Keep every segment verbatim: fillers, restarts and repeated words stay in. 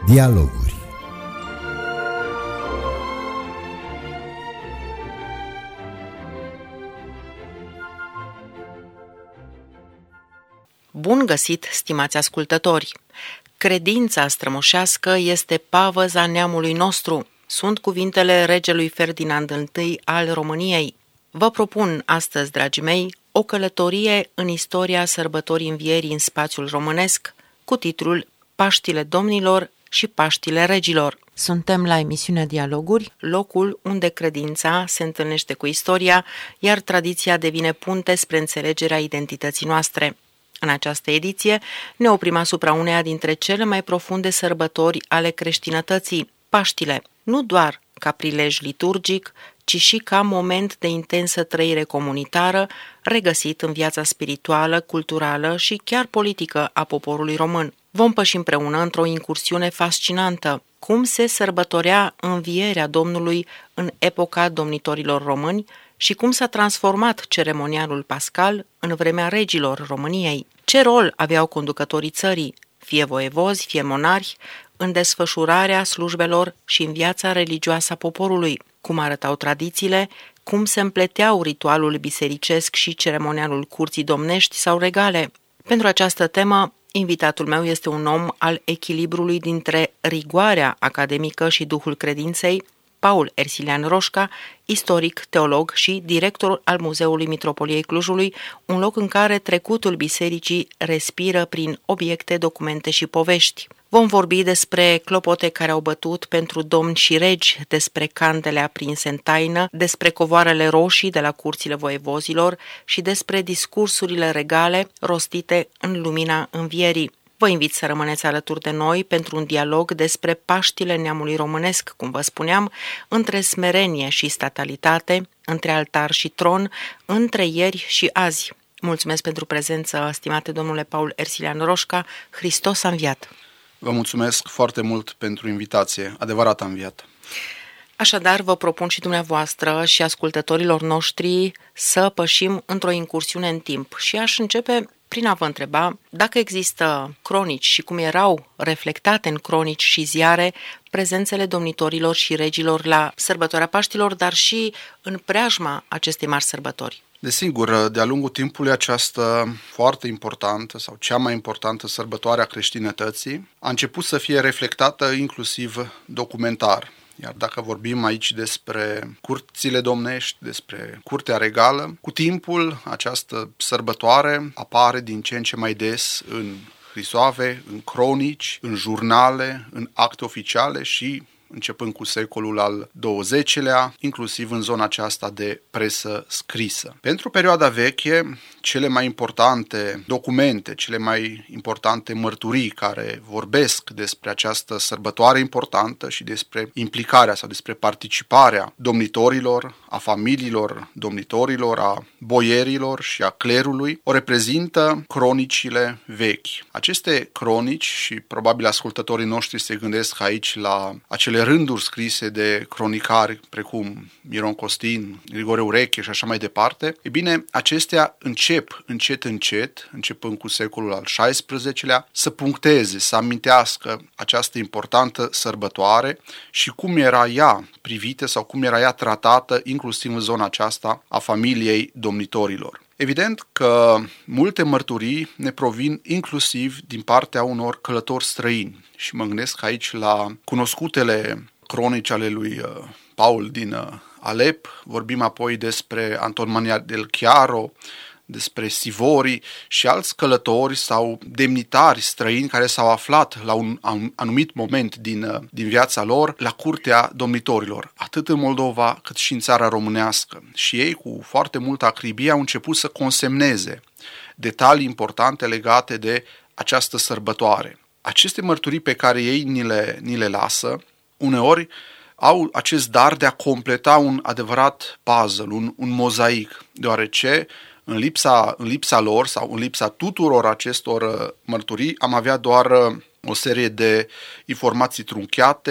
Dialoguri. Bun găsit, stimați ascultători! Credința strămoșească este pavăza neamului nostru. Sunt cuvintele regelui Ferdinand I al României. Vă propun astăzi, dragii mei, o călătorie în istoria sărbătorii învierii în spațiul românesc, cu titlul Paștile Domnilor și Paștile Regilor. Suntem la emisiunea Dialoguri, locul unde credința se întâlnește cu istoria, iar tradiția devine punte spre înțelegerea identității noastre. În această ediție ne oprim asupra uneia dintre cele mai profunde sărbători ale creștinătății, Paștile, nu doar ca prilej liturgic, ci și ca moment de intensă trăire comunitară, regăsit în viața spirituală, culturală și chiar politică a poporului român. Vom păși împreună într-o incursiune fascinantă, cum se sărbătorea învierea Domnului în epoca domnitorilor români și cum s-a transformat ceremonialul pascal în vremea regilor României. Ce rol aveau conducătorii țării, fie voievozi, fie monarhi, în desfășurarea slujbelor și în viața religioasă a poporului, cum arătau tradițiile, cum se împleteau ritualul bisericesc și ceremonialul curții domnești sau regale. Pentru această temă, invitatul meu este un om al echilibrului dintre rigoarea academică și duhul credinței, Paul Ersilian Roșca, istoric, teolog și director al Muzeului Mitropoliei Clujului, un loc în care trecutul bisericii respiră prin obiecte, documente și povești. Vom vorbi despre clopote care au bătut pentru domni și regi, despre candele aprinse în taină, despre covoarele roșii de la curțile voievozilor și despre discursurile regale rostite în lumina învierii. Vă invit să rămâneți alături de noi pentru un dialog despre Paștile neamului românesc, cum vă spuneam, între smerenie și statalitate, între altar și tron, între ieri și azi. Mulțumesc pentru prezență, stimate domnule Paul Ersilian Roșca. Hristos a înviat! Vă mulțumesc foarte mult pentru invitație, adevărat a înviat. Așadar, vă propun și dumneavoastră și ascultătorilor noștri să pășim într-o incursiune în timp și aș începe prin a vă întreba dacă există cronici și cum erau reflectate în cronici și ziare prezențele domnitorilor și regilor la sărbătoarea Paștilor, dar și în preajma acestei mari sărbători. Desigur, de-a lungul timpului această foarte importantă sau cea mai importantă sărbătoare a creștinătății a început să fie reflectată inclusiv documentar. Iar dacă vorbim aici despre curțile domnești, despre curtea regală, cu timpul această sărbătoare apare din ce în ce mai des în hrisoave, în cronici, în jurnale, în acte oficiale și începând cu secolul al douăzecilea, inclusiv în zona aceasta de presă scrisă. Pentru perioada veche, cele mai importante documente, cele mai importante mărturii care vorbesc despre această sărbătoare importantă și despre implicarea sau despre participarea domnitorilor, a familiilor domnitorilor, a boierilor și a clerului, o reprezintă cronicile vechi. Aceste cronici, și probabil ascultătorii noștri se gândesc aici la acele rânduri scrise de cronicari precum Miron Costin, Grigore Ureche și așa mai departe, e bine, acestea încep încet încet, începând cu secolul al șaisprezecelea, să puncteze, să amintească această importantă sărbătoare și cum era ea privită sau cum era ea tratată inclusiv în zona aceasta a familiei domnitorilor. Evident că multe mărturii ne provin inclusiv din partea unor călători străini și mă gândesc aici la cunoscutele cronici ale lui Paul din Alep, vorbim apoi despre Anton Mania del Chiaro, despre Sivori și alți călători sau demnitari străini care s-au aflat la un anumit moment din, din viața lor la curtea domnitorilor, atât în Moldova cât și în țara românească. Și ei, cu foarte multă acribie, au început să consemneze detalii importante legate de această sărbătoare. Aceste mărturii pe care ei ni le, ni le lasă, uneori au acest dar de a completa un adevărat puzzle, un, un mozaic, deoarece În lipsa, în lipsa lor sau în lipsa tuturor acestor mărturii am avea doar o serie de informații trunchiate,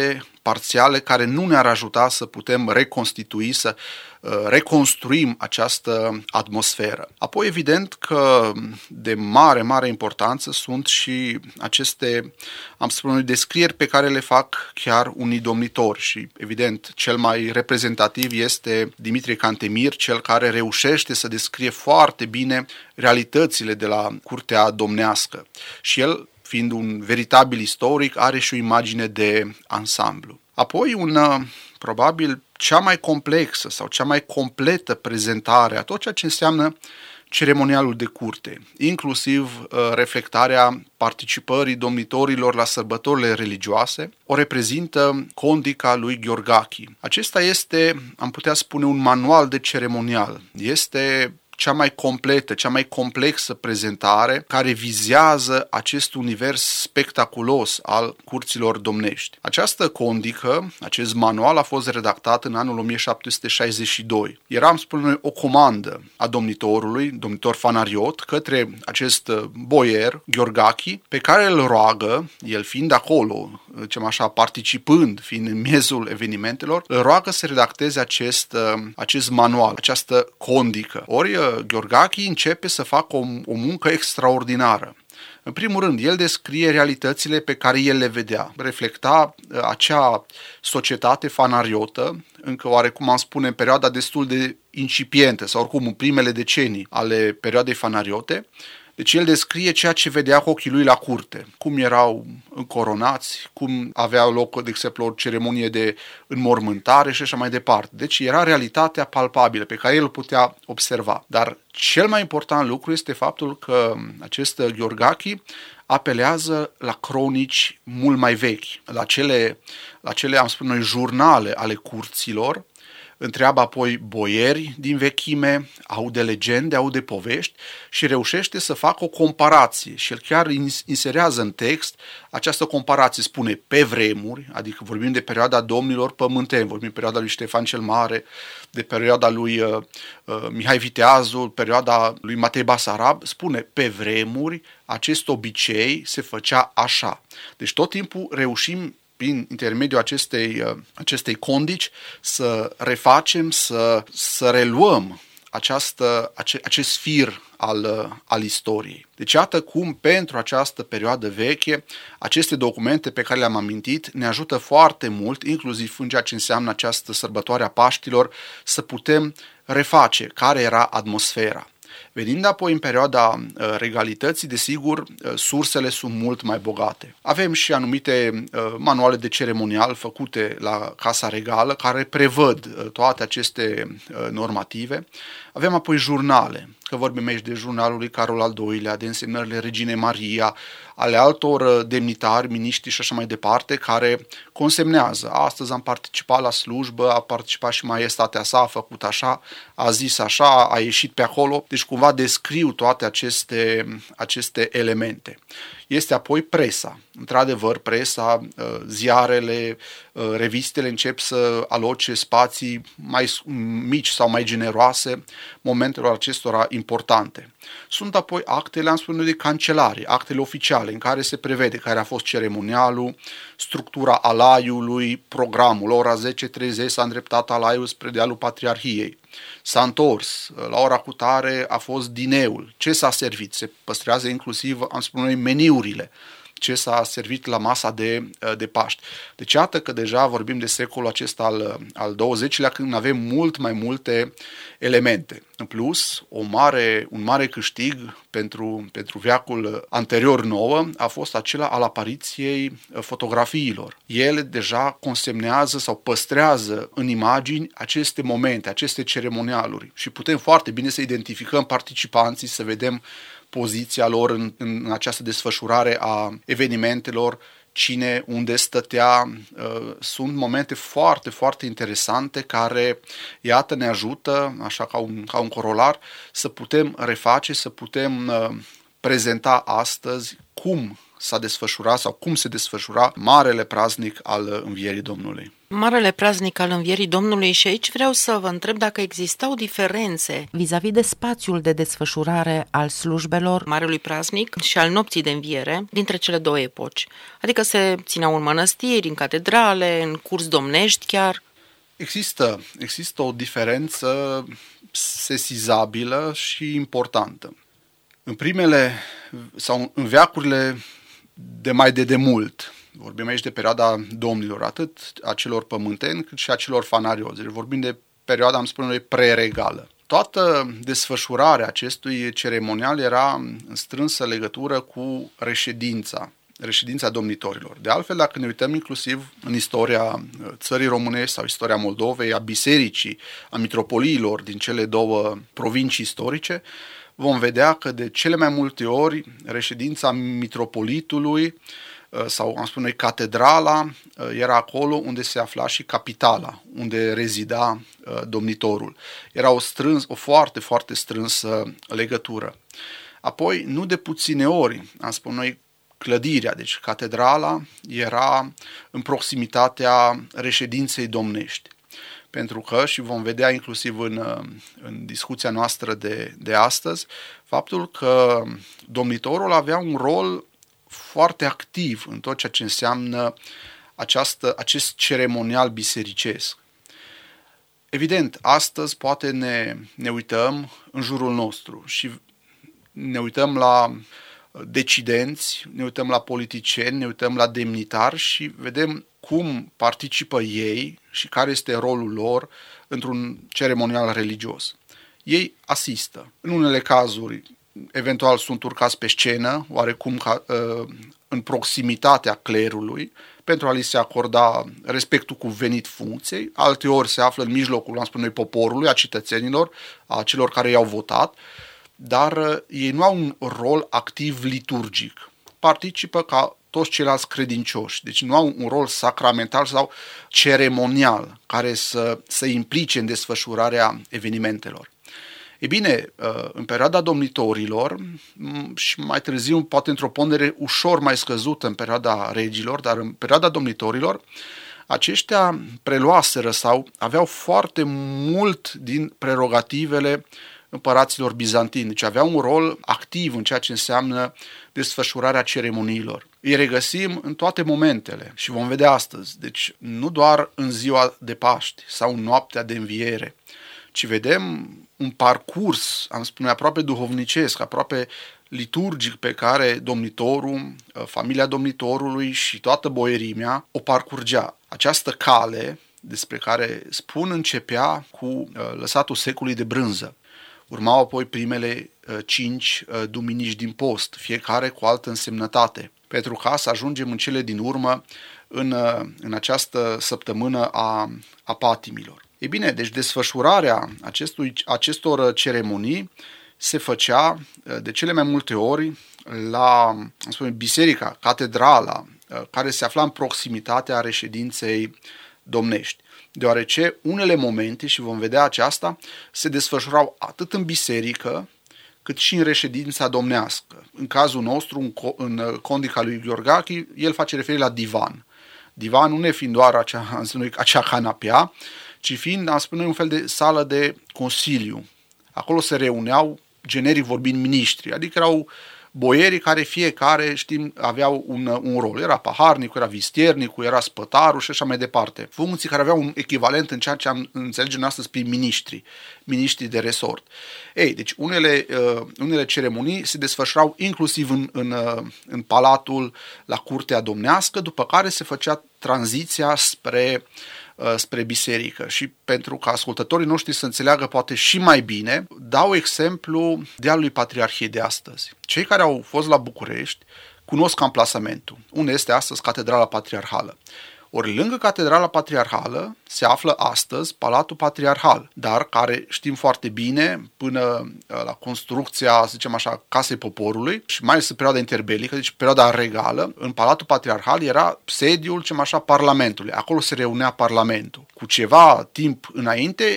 parțiale care nu ne-ar ajuta să putem reconstitui, să reconstruim această atmosferă. Apoi, evident că de mare, mare importanță sunt și aceste, am spus, descrieri pe care le fac chiar unii domnitori și, evident, cel mai reprezentativ este Dimitrie Cantemir, cel care reușește să descrie foarte bine realitățile de la curtea domnească. Și el, fiind un veritabil istoric, are și o imagine de ansamblu. Apoi, un, probabil, cea mai complexă sau cea mai completă prezentare a tot ceea ce înseamnă ceremonialul de curte, inclusiv uh, reflectarea participării domnitorilor la sărbătorile religioase, o reprezintă Condica lui Gheorghachi. Acesta este, am putea spune, un manual de ceremonial. Este cea mai completă, cea mai complexă prezentare care vizează acest univers spectaculos al curților domnești. Această condică, acest manual a fost redactat în anul o mie șapte sute șaizeci și doi. Era, am spune noi, o comandă a domnitorului, domnitor Fanariot, către acest boier, Gheorghachi, pe care îl roagă, el fiind acolo, zicem așa, participând, fiind în miezul evenimentelor, îl roagă să redacteze acest, acest manual, această condică. Ori Gheorghachi începe să facă o, o muncă extraordinară. În primul rând, el descrie realitățile pe care el le vedea, reflecta acea societate fanariotă, încă oarecum am spune în perioada destul de incipientă sau oricum în primele decenii ale perioadei fanariote. Deci el descrie ceea ce vedea cu ochii lui la curte, cum erau încoronați, cum avea loc, de exemplu, o ceremonie de înmormântare și așa mai departe. Deci era realitatea palpabilă pe care el o putea observa. Dar cel mai important lucru este faptul că acest Gheorghachi apelează la cronici mult mai vechi, la cele, la cele am spune noi, jurnale ale curților. Întreabă apoi boieri din vechime, aude legende, aude povești și reușește să facă o comparație și el chiar inserează în text această comparație, spune pe vremuri, adică vorbim de perioada domnilor pământeni, vorbim de perioada lui Ștefan cel Mare, de perioada lui uh, uh, Mihai Viteazul, perioada lui Matei Basarab, spune pe vremuri acest obicei se făcea așa. Deci tot timpul reușim prin intermediul acestei, acestei condici, să refacem, să, să reluăm această, ace, acest fir al, al istoriei. Deci iată cum pentru această perioadă veche, aceste documente pe care le-am amintit ne ajută foarte mult, inclusiv în ceea ce înseamnă această sărbătoare a Paștilor, să putem reface care era atmosfera. Venind apoi în perioada regalității, desigur, sursele sunt mult mai bogate. Avem și anumite manuale de ceremonial făcute la Casa Regală care prevăd toate aceste normative. Avem apoi jurnale, că vorbim aici de jurnalul lui Carol al doilea, de însemnările Reginei Maria, ale altor demnitari, miniștri și așa mai departe, care consemnează. Astăzi am participat la slujbă, a participat și maiestatea sa, a făcut așa, a zis așa, a ieșit pe acolo. Deci cumva descriu toate aceste, aceste elemente. Este apoi presa. Într-adevăr, presa, ziarele, revistele încep să aloce spații mai mici sau mai generoase momentelor acestora importante. Sunt apoi actele, am spus de cancelare, actele oficiale în care se prevede care a fost ceremonialul, structura alaiului, programul. La ora zece și treizeci s-a îndreptat alaiul spre dealul Patriarhiei. S-a întors, la ora cutare a fost dineul. Ce s-a servit? Se păstrează inclusiv, am spus noi, meniurile. Ce s-a servit la masa de, de Paști. Deci iată că deja vorbim de secolul acesta al, al douăzecilea, când avem mult mai multe elemente. În plus, o mare, un mare câștig pentru, pentru veacul anterior nouă a fost acela al apariției fotografiilor. Ele deja consemnează sau păstrează în imagini aceste momente, aceste ceremonialuri și putem foarte bine să identificăm participanții, să vedem poziția lor în, în această desfășurare a evenimentelor, cine, unde stătea. Sunt momente foarte, foarte interesante care, iată, ne ajută, așa ca un, ca un corolar, să putem reface, să putem prezenta astăzi cum s-a desfășurat sau cum se desfășura marele praznic al Învierii Domnului. Marele praznic al Învierii Domnului, și aici vreau să vă întreb dacă existau diferențe vis-a-vis de spațiul de desfășurare al slujbelor Marelui Praznic și al Nopții de Înviere dintre cele două epoci. Adică se țineau în mănăstiri, în catedrale, în curți domnești chiar. Există, există o diferență sesizabilă și importantă. În primele sau în veacurile de mai de demult, vorbim aici de perioada domnilor, atât a celor pământeni cât și a celor fanariozi. Vorbim de perioada, am spune noi, pre-regală. Toată desfășurarea acestui ceremonial era în strânsă legătură cu reședința, reședința domnitorilor. De altfel, dacă ne uităm inclusiv în istoria țării românești sau istoria Moldovei, a bisericii, a mitropoliilor din cele două provincii istorice, vom vedea că de cele mai multe ori reședința mitropolitului sau, am spune, catedrala era acolo unde se afla și capitala, unde rezida domnitorul. Era o, strâns, o foarte, foarte strânsă legătură. Apoi, nu de puține ori, am spune noi, clădirea, deci catedrala, era în proximitatea reședinței domnești. Pentru că, și vom vedea inclusiv în, în discuția noastră de, de astăzi, faptul că domnitorul avea un rol foarte activ în tot ceea ce înseamnă această, acest ceremonial bisericesc. Evident, astăzi poate ne, ne uităm în jurul nostru și ne uităm la decidenți, ne uităm la politicieni, ne uităm la demnitari și vedem cum participă ei și care este rolul lor într-un ceremonial religios. Ei asistă. În unele cazuri, eventual sunt urcați pe scenă, oarecum ca, în proximitatea clerului, pentru a li se acorda respectul cuvenit funcției. Alteori se află în mijlocul, am spune noi, poporului, a cetățenilor, a celor care i-au votat, dar ei nu au un rol activ liturgic. Participă ca toți ceilalți credincioși, deci nu au un rol sacramental sau ceremonial care să se implice în desfășurarea evenimentelor. E bine, în perioada domnitorilor și mai târziu, poate într-o pondere ușor mai scăzută în perioada regilor, dar în perioada domnitorilor, aceștia preluaseră sau aveau foarte mult din prerogativele împăraților bizantini, deci aveau un rol activ în ceea ce înseamnă desfășurarea ceremoniilor. Îi regăsim în toate momentele și vom vedea astăzi, deci nu doar în ziua de Paști sau în noaptea de înviere, ci vedem un parcurs, am spune, aproape duhovnicesc, aproape liturgic pe care domnitorul, familia domnitorului și toată boierimea o parcurgea. Această cale despre care spun începea cu lăsatul secului de brânză. Urmau apoi primele cinci duminici din post, fiecare cu altă însemnătate, pentru ca să ajungem în cele din urmă în, în această săptămână a, a patimilor. Ei bine, deci desfășurarea acestui, acestor ceremonii se făcea de cele mai multe ori la, spune, biserica, catedrala, care se afla în proximitatea reședinței domnești. Deoarece unele momente, și vom vedea aceasta, se desfășurau atât în biserică, cât și în reședința domnească. În cazul nostru, în condica lui Gheorghachi, el face referire la divan. Divan nu ne fiind doar acea, acea canapea, ci fiind, am spune, un fel de sală de consiliu. Acolo se reuneau, generic vorbind, miniștri, adică erau boierii care fiecare, știm, aveau un, un rol. Era paharnicul, era vistiernicul, era spătarul și așa mai departe. Funcții care aveau un echivalent în ceea ce am înțelegem astăzi prin miniștri, miniștri de resort. Ei, deci unele, uh, unele ceremonii se desfășurau inclusiv în, în, uh, în palatul, la curtea domnească, după care se făcea tranziția spre spre biserică. Și pentru ca ascultătorii noștri să înțeleagă poate și mai bine, dau exemplu dealului Patriarhiei de astăzi. Cei care au fost la București cunosc amplasamentul, unde este astăzi Catedrala Patriarhală. Ori lângă Catedrala Patriarhală se află astăzi Palatul Patriarhal, dar care știm foarte bine până la construcția, să zicem așa, Casei Poporului și mai ales în perioada interbelică, deci perioada regală, în Palatul Patriarhal era sediul, zicem așa, Parlamentului. Acolo se reunea Parlamentul. Cu ceva timp înainte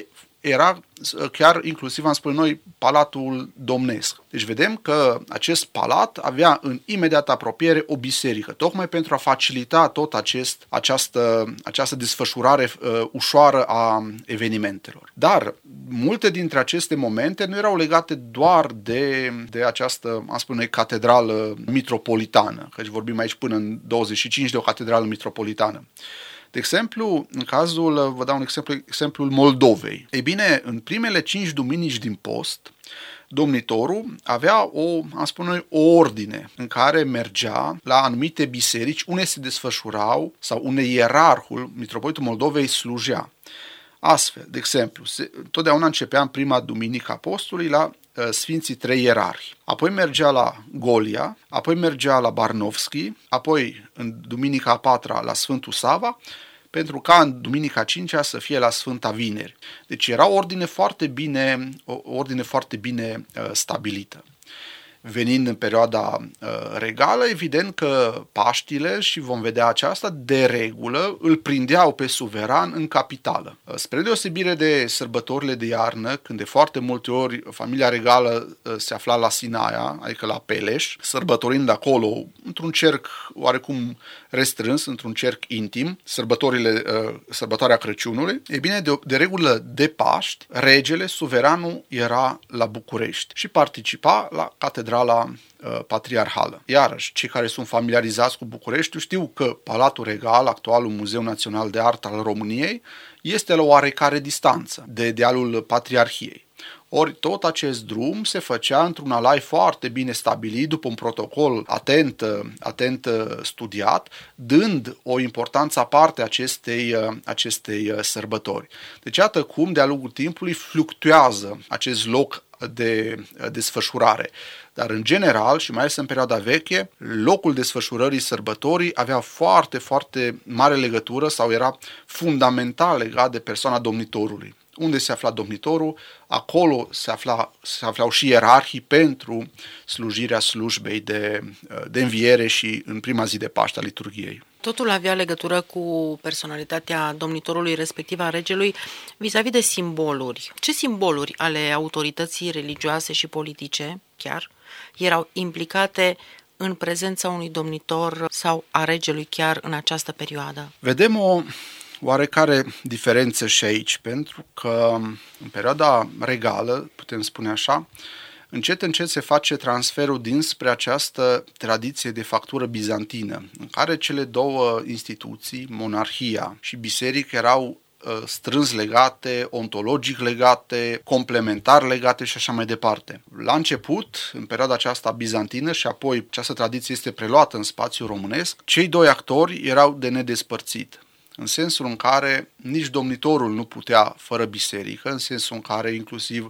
era chiar inclusiv, am spus noi, Palatul Domnesc. Deci vedem că acest palat avea în imediată apropiere o biserică, tocmai pentru a facilita tot acest, această, această desfășurare uh, ușoară a evenimentelor. Dar multe dintre aceste momente nu erau legate doar de, de această, am spus noi, catedrală mitropolitană, căci vorbim aici până în douăzeci și cinci de o catedrală mitropolitană. De exemplu, în cazul, vă dau un exemplu, exemplul Moldovei. Ei bine, în primele cinci duminici din post, domnitorul avea o, am spune noi, o ordine în care mergea la anumite biserici unde se desfășurau sau unde ierarhul, mitropolitul Moldovei, slujea. Astfel, de exemplu, se, totdeauna începea în prima duminică a postului la uh, Sfinții Trei Ierarhi. Apoi mergea la Golia, apoi mergea la Barnovski, apoi în duminica a patra la Sfântul Sava, pentru ca în duminica a cincea să fie la Sfânta Vineri. Deci era o ordine foarte bine, o ordine foarte bine uh, stabilită. Venind în perioada uh, regală, evident că Paștile, și vom vedea aceasta, de regulă îl prindeau pe suveran în capitală. Uh, spre deosebire de sărbătorile de iarnă, când de foarte multe ori familia regală uh, se afla la Sinaia, adică la Peleș, sărbătorind acolo într-un cerc oarecum restrâns, într-un cerc intim, sărbătorile, uh, sărbătoarea Crăciunului, e bine, de, de regulă de Paști, regele, suveranul, era la București și participa la catedrala la uh, patriarhală. Iarăși, cei care sunt familiarizați cu Bucureștiul știu că Palatul Regal, actualul Muzeu Național de Artă al României, este la oarecare distanță de dealul Patriarhiei. Ori tot acest drum se făcea într-un alai foarte bine stabilit, după un protocol atent, atent studiat, dând o importanță aparte acestei, acestei sărbători. Deci iată cum de-a lungul timpului fluctuează acest loc de desfășurare. Dar în general, și mai ales în perioada veche, locul desfășurării sărbătorii avea foarte, foarte mare legătură sau era fundamental legat de persoana domnitorului. Unde se afla domnitorul, acolo se, afla, se aflau și ierarhii pentru slujirea slujbei de, de înviere și în prima zi de Paște a liturghiei. Totul avea legătură cu personalitatea domnitorului, respectiv a regelui, vis-a-vis de simboluri. Ce simboluri ale autorității religioase și politice, chiar, erau implicate în prezența unui domnitor sau a regelui chiar în această perioadă? Vedem o oarecare diferență și aici, pentru că în perioada regală, putem spune așa, încet, încet se face transferul dinspre această tradiție de factură bizantină, în care cele două instituții, monarhia și biserică, erau uh, strâns legate, ontologic legate, complementar legate și așa mai departe. La început, în perioada aceasta bizantină, și apoi această tradiție este preluată în spațiul românesc, cei doi actori erau de nedespărțit, în sensul în care nici domnitorul nu putea fără biserică, în sensul în care inclusiv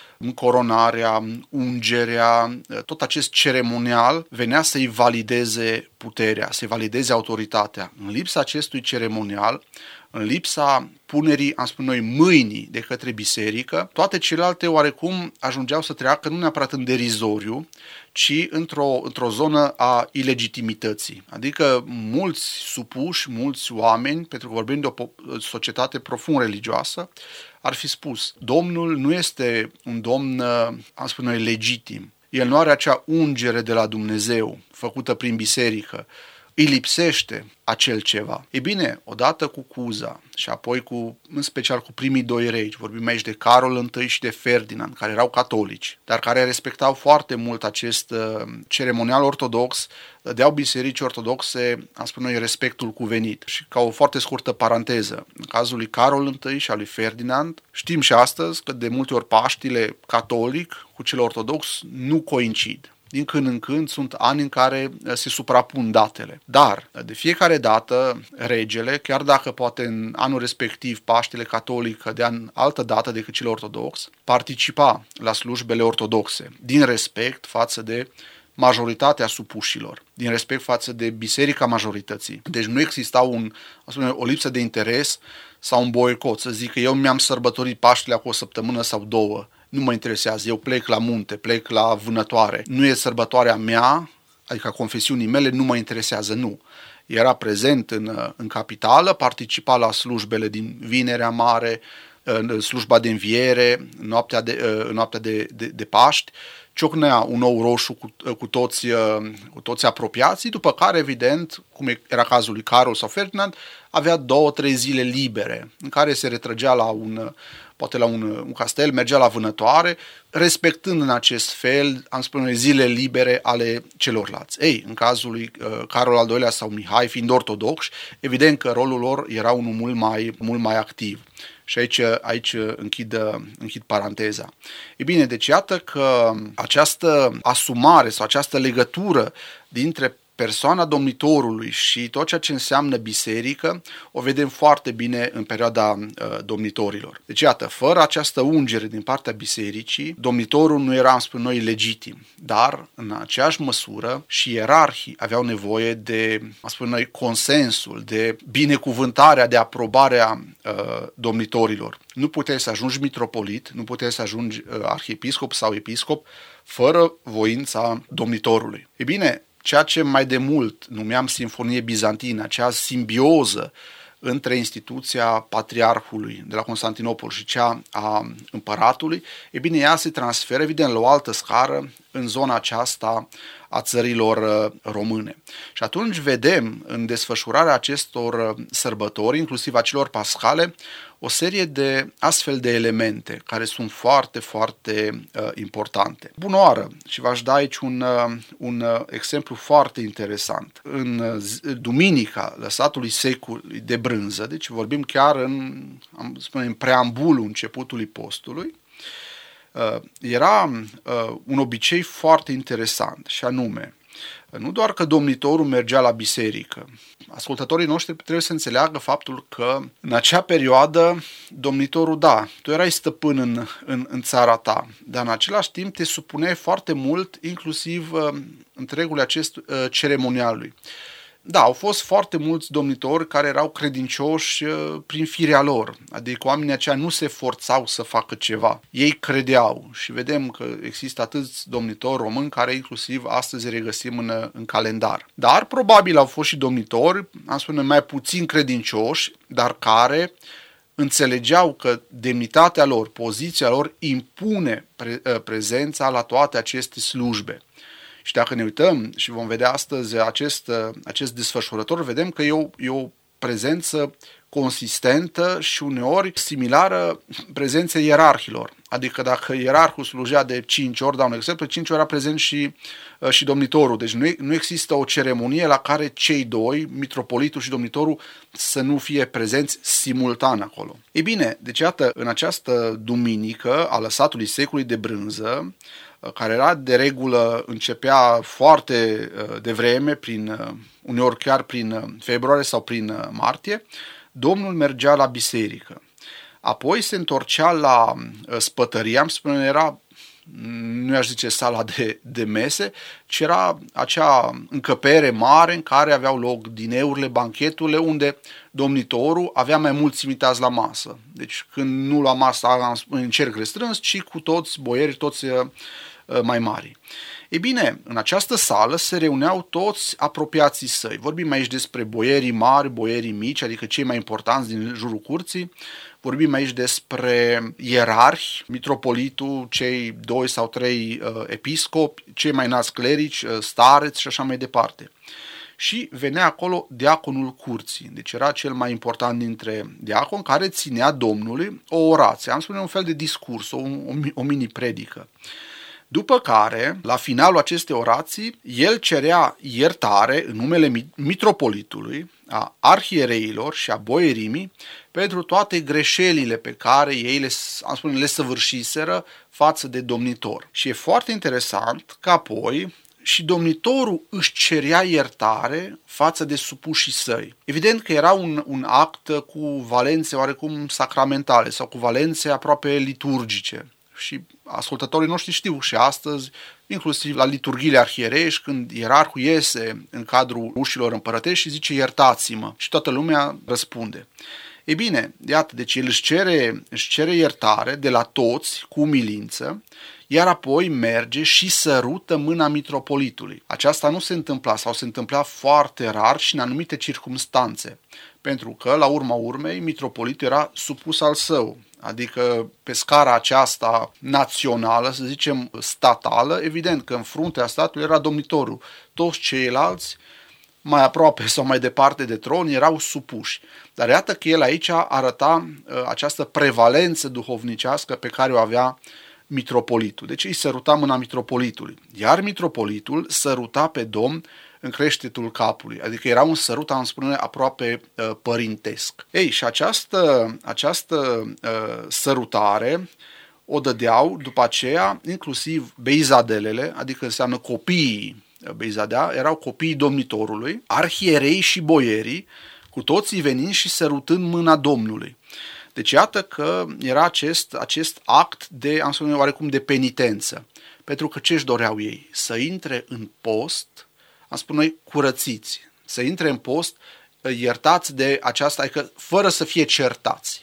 coronarea, ungerea, tot acest ceremonial venea să-i valideze puterea, să-i valideze autoritatea. În lipsa acestui ceremonial, în lipsa punerii, am spus noi, mâinii de către biserică, toate celelalte oarecum ajungeau să treacă nu neapărat în derizoriu, ci într-o, într-o zonă a ilegitimității. Adică mulți supuși, mulți oameni, pentru că vorbim de o societate profund religioasă, ar fi spus: Domnul nu este un domn, am spus noi, legitim. El nu are acea ungere de la Dumnezeu făcută prin biserică. Îi lipsește acel ceva. E bine, odată cu Cuza și apoi cu, în special cu primii doi regi, vorbim aici de Carol I și de Ferdinand, care erau catolici, dar care respectau foarte mult acest uh, ceremonial ortodox, dădeau bisericii ortodoxe, am spune noi, respectul cuvenit. Și ca o foarte scurtă paranteză, în cazul lui Carol I și al lui Ferdinand, știm și astăzi că de multe ori Paștile catolic cu cel ortodox nu coincid. Din când în când sunt ani în care se suprapun datele. Dar, de fiecare dată, regele, chiar dacă poate în anul respectiv Paștele catolic cădea în altă dată decât cel ortodox, participa la slujbele ortodoxe, din respect față de majoritatea supușilor, din respect față de biserica majorității. Deci nu exista un, spune, o lipsă de interes sau un boicot, să zic că eu mi-am sărbătorit Paștele acum o săptămână sau două. Nu mă interesează, eu plec la munte, plec la vânătoare. Nu e sărbătoarea mea, adică a confesiunii mele, nu mă interesează, nu. Era prezent în, în capitală, participa la slujbele din Vinerea Mare, în slujba de înviere, în noaptea de, în noaptea de, de, de Paști, ciocnea un ou roșu cu, cu, toți, cu toți apropiații, după care, evident, cum era cazul lui Carol sau Ferdinand, avea două, trei zile libere, în care se retrăgea la un, poate la un, un castel, mergea la vânătoare, respectând în acest fel, am spune, zile libere ale celorlalți. Ei, în cazul lui uh, Carol al doilea sau Mihai, fiind ortodoxi, evident că rolul lor era unul mult mai, mult mai activ. Și aici, aici închid, închid paranteza. E bine, deci iată că această asumare sau această legătură dintre persoana domnitorului și tot ceea ce înseamnă biserică o vedem foarte bine în perioada uh, domnitorilor. Deci iată, fără această ungere din partea bisericii, domnitorul nu era, am spus noi, legitim, dar în aceeași măsură și ierarhii aveau nevoie de, am spus noi, consensul, de binecuvântarea, de aprobarea uh, domnitorilor. Nu puteai să ajungi mitropolit, nu puteai să ajungi uh, arhiepiscop sau episcop fără voința domnitorului. E bine, ceea ce mai de mult numeam Sinfonie Bizantină, acea simbioză între instituția patriarhului de la Constantinopol și cea a împăratului, e bine, ea se transferă, evident, la o altă scară în zona aceasta a țărilor române. Și atunci vedem în desfășurarea acestor sărbători, inclusiv a celor pascale, o serie de astfel de elemente care sunt foarte, foarte uh, importante. Bună oară! Și v-aș da aici un, uh, un uh, exemplu foarte interesant. În uh, duminica lăsatului secului de brânză, deci vorbim chiar în, am spune, în preambulul începutului postului, uh, era uh, un obicei foarte interesant, și anume, nu doar că domnitorul mergea la biserică. Ascultătorii noștri trebuie să înțeleagă faptul că în acea perioadă domnitorul, da, tu erai stăpân în, în, în țara ta, dar în același timp te supuneai foarte mult, inclusiv uh, întregul acest uh, ceremonialului. Da, au fost foarte mulți domnitori care erau credincioși uh, prin firea lor, adică oamenii aceia nu se forțau să facă ceva. Ei credeau și vedem că există atâți domnitori români care inclusiv astăzi regăsim în, în calendar. Dar probabil au fost și domnitori, am spune, mai puțin credincioși, dar care înțelegeau că demnitatea lor, poziția lor impune pre, uh, prezența la toate aceste slujbe. Și dacă ne uităm și vom vedea astăzi acest, acest desfășurător, vedem că e o, e o prezență consistentă și uneori similară prezenței ierarhilor. Adică dacă ierarhul slujea de cinci ori, dau un exemplu, cinci ori era prezent și, și domnitorul. Deci nu, nu există o ceremonie la care cei doi, mitropolitul și domnitorul, să nu fie prezenți simultan acolo. Ei bine, deci iată, în această duminică a lăsatului secului de brânză, care era de regulă, începea foarte devreme, prin, uneori chiar prin februarie sau prin martie, Domnul mergea la biserică. Apoi se întorcea la spătărie, am spune, era, nu aș zice sala de, de mese, ci era acea încăpere mare în care aveau loc dineurile, bancheturile, unde domnitorul avea mai mulți invitați la masă. Deci când nu la masă în cerc restrâns, ci cu toți boierii, toți mai mari. Ei bine, în această sală se reuneau toți apropiații săi. Vorbim aici despre boierii mari, boierii mici, adică cei mai importanți din jurul curții. Vorbim aici despre ierarhi, mitropolitul, cei doi sau trei uh, episcopi, cei mai înalți clerici, uh, stareți și așa mai departe. Și venea acolo diaconul curții, deci era cel mai important dintre diaconi, care ținea Domnului o orație, am spune un fel de discurs, o, o, o mini-predică. După care, la finalul acestei orații, el cerea iertare în numele mitropolitului, a arhiereilor și a boierimii pentru toate greșelile pe care ei le, am spune, le săvârșiseră față de domnitor. Și e foarte interesant că apoi și domnitorul își cerea iertare față de supușii săi. Evident că era un, un act cu valențe oarecum sacramentale sau cu valențe aproape liturgice. Și ascultătorii noștri știu și astăzi, inclusiv la liturghiile arhiereiești, când ierarhul iese în cadrul ușilor împărătești și zice iertați-mă și toată lumea răspunde. Ei bine, iată, deci el își cere, își cere iertare de la toți cu umilință, iar apoi merge și sărută mâna mitropolitului. Aceasta nu se întâmpla sau se întâmpla foarte rar și în anumite circumstanțe. Pentru că, la urma urmei, mitropolitul era supus al său. Adică, pe scara aceasta națională, să zicem statală, evident că în fruntea statului era domnitorul. Toți ceilalți, mai aproape sau mai departe de tron, erau supuși. Dar iată că el aici arăta această prevalență duhovnicească pe care o avea mitropolitul. Deci îi săruta mâna mitropolitului. Iar mitropolitul săruta pe Domn în creștetul capului. Adică era un sărut, am spune, aproape uh, părintesc. Ei, și această, această uh, sărutare o dădeau după aceea inclusiv beizadelele, adică înseamnă copiii Beizadea, erau copiii domnitorului, arhierei și boierii, cu toții venind și sărutând mâna Domnului. Deci iată că era acest, acest act de, am spune, oarecum de penitență. Pentru că ce își doreau ei? Să intre în post, am spune noi, curățiți, să intre în post iertați de aceasta, adică fără să fie certați.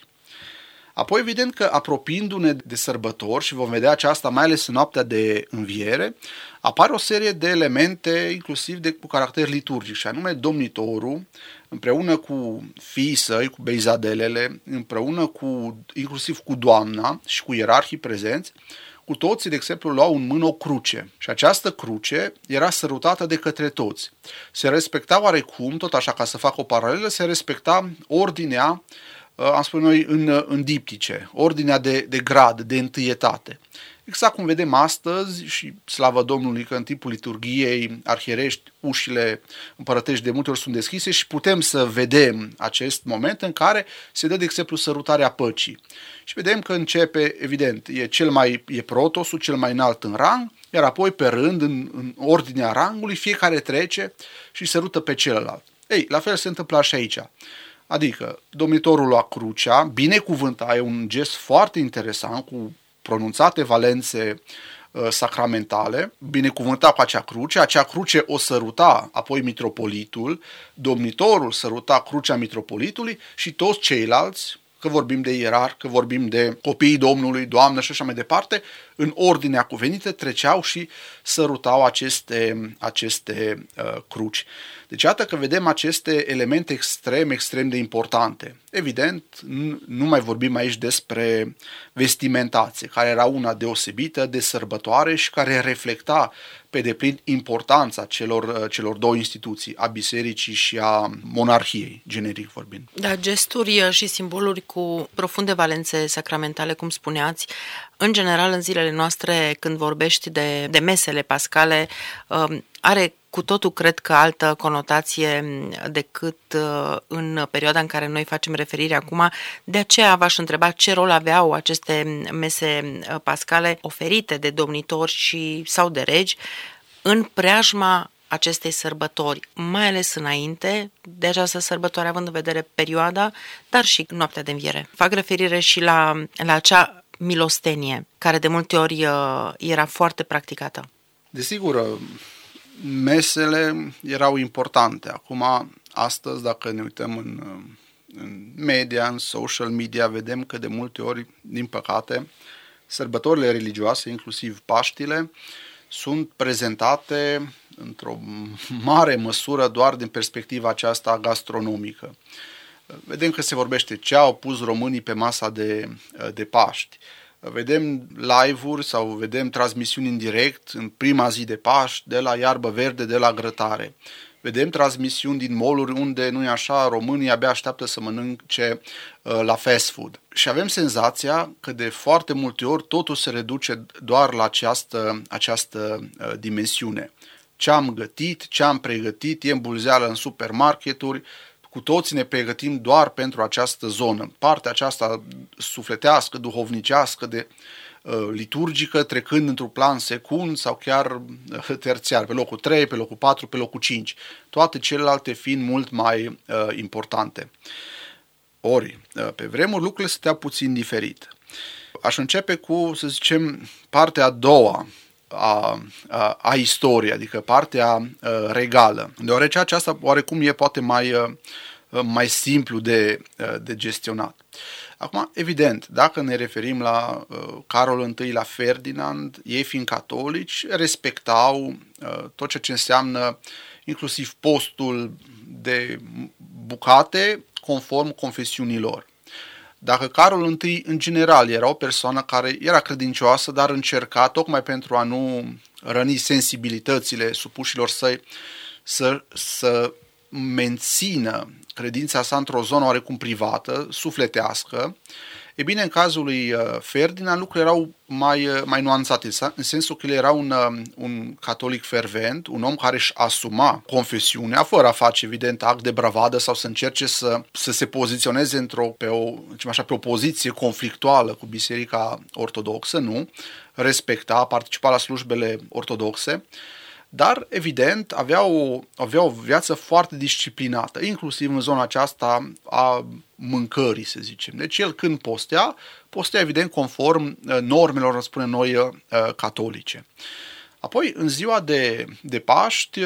Apoi, evident că apropiindu-ne de sărbători, și vom vedea aceasta mai ales în noaptea de înviere, apare o serie de elemente, inclusiv de, cu caracter liturgic, și anume domnitorul, împreună cu fiii săi, cu beizadelele, împreună cu, inclusiv cu doamna și cu ierarhii prezenți, cu toții, de exemplu, luau în mână o cruce și această cruce era sărutată de către toți. Se respecta oarecum, tot așa ca să fac o paralelă, se respecta ordinea, am spune noi, în, în diptice, ordinea de, de grad, de întâietate. Exact cum vedem astăzi și slavă Domnului că în timpul liturgiei arhierești, ușile împărătești de multe ori sunt deschise și putem să vedem acest moment în care se dă, de exemplu, sărutarea păcii. Și vedem că începe, evident, e cel mai e protosul, cel mai înalt în rang, iar apoi pe rând, în, în ordinea rangului, fiecare trece și sărută pe celălalt. Ei, la fel se întâmplă și aici. Adică, domnitorul lua crucea, binecuvânta, e un gest foarte interesant, cu pronunțate valențe uh, sacramentale, binecuvânta cu acea cruce, acea cruce o săruta apoi mitropolitul, domnitorul săruta crucea mitropolitului și toți ceilalți, că vorbim de ierarhi, că vorbim de copiii Domnului, doamnă și așa mai departe, în ordinea cuvenită treceau și sărutau aceste, aceste uh, cruci. Deci iată că vedem aceste elemente extrem, extrem de importante. Evident, nu mai vorbim aici despre vestimentație, care era una deosebită de sărbătoare și care reflecta pe deplin importanța celor, celor două instituții, a bisericii și a monarhiei, generic vorbind. Da, gesturi și simboluri cu profunde valențe sacramentale, cum spuneați. În general, în zilele noastre, când vorbești de, de mesele pascale, are cu totul, cred că, altă conotație decât în perioada în care noi facem referire acum. De aceea v-aș întreba ce rol aveau aceste mese pascale oferite de domnitori și, sau de regi în preajma acestei sărbători, mai ales înainte de această sărbătoare, având în vedere perioada, dar și noaptea de înviere. Fac referire și la, la acea milostenie, care de multe ori era foarte practicată. Desigur, mesele erau importante. Acum, astăzi, dacă ne uităm în, în media, în social media, vedem că de multe ori, din păcate, sărbătorile religioase, inclusiv Paștile, sunt prezentate într-o mare măsură doar din perspectiva aceasta gastronomică. Vedem că se vorbește ce au pus românii pe masa de, de Paști. Vedem live-uri sau vedem transmisiuni în direct în prima zi de Paști, de la iarbă verde, de la grătare. Vedem transmisiuni din mall-uri unde, nu e așa, românii abia așteaptă să mănânce uh, la fast food. Și avem senzația că de foarte multe ori totul se reduce doar la această, această uh, dimensiune. Ce am gătit, ce am pregătit, e în bulzeală în supermarketuri, cu toții ne pregătim doar pentru această zonă. Partea aceasta sufletească, duhovnicească, de uh, liturgică, trecând într-un plan secund sau chiar uh, terțiar, pe locul trei, pe locul patru, pe locul cinci. Toate celelalte fiind mult mai uh, importante. Ori, uh, pe vremuri lucrurile stăteau puțin diferit. Aș începe cu, să zicem, partea a doua A, a, a istoriei, adică partea a, regală, deoarece aceasta oarecum e poate mai, a, mai simplu de, a, de gestionat. Acum, evident, dacă ne referim la a, Carol I, la Ferdinand, ei fiind catolici, respectau a, tot ceea ce înseamnă inclusiv postul de bucate conform confesiunilor. Dacă Carol I, în general, era o persoană care era credincioasă, dar încerca, tocmai pentru a nu răni sensibilitățile supușilor săi, să, să mențină credința sa într-o zonă oarecum privată, sufletească, e bine, în cazul lui Ferdinand lucrurile erau mai, mai nuanțate, în sensul că el era un, un catolic fervent, un om care își asuma confesiunea, fără a face, evident, act de bravadă sau să încerce să, să se poziționeze într-o, pe, o, așa, pe o poziție conflictuală cu Biserica Ortodoxă, nu, respecta, participa la slujbele ortodoxe, dar, evident, avea o, avea o viață foarte disciplinată, inclusiv în zona aceasta a mâncării, să zicem. Deci el când postea, postea, evident, conform normelor, spune noi, catolice. Apoi, în ziua de, de Paști,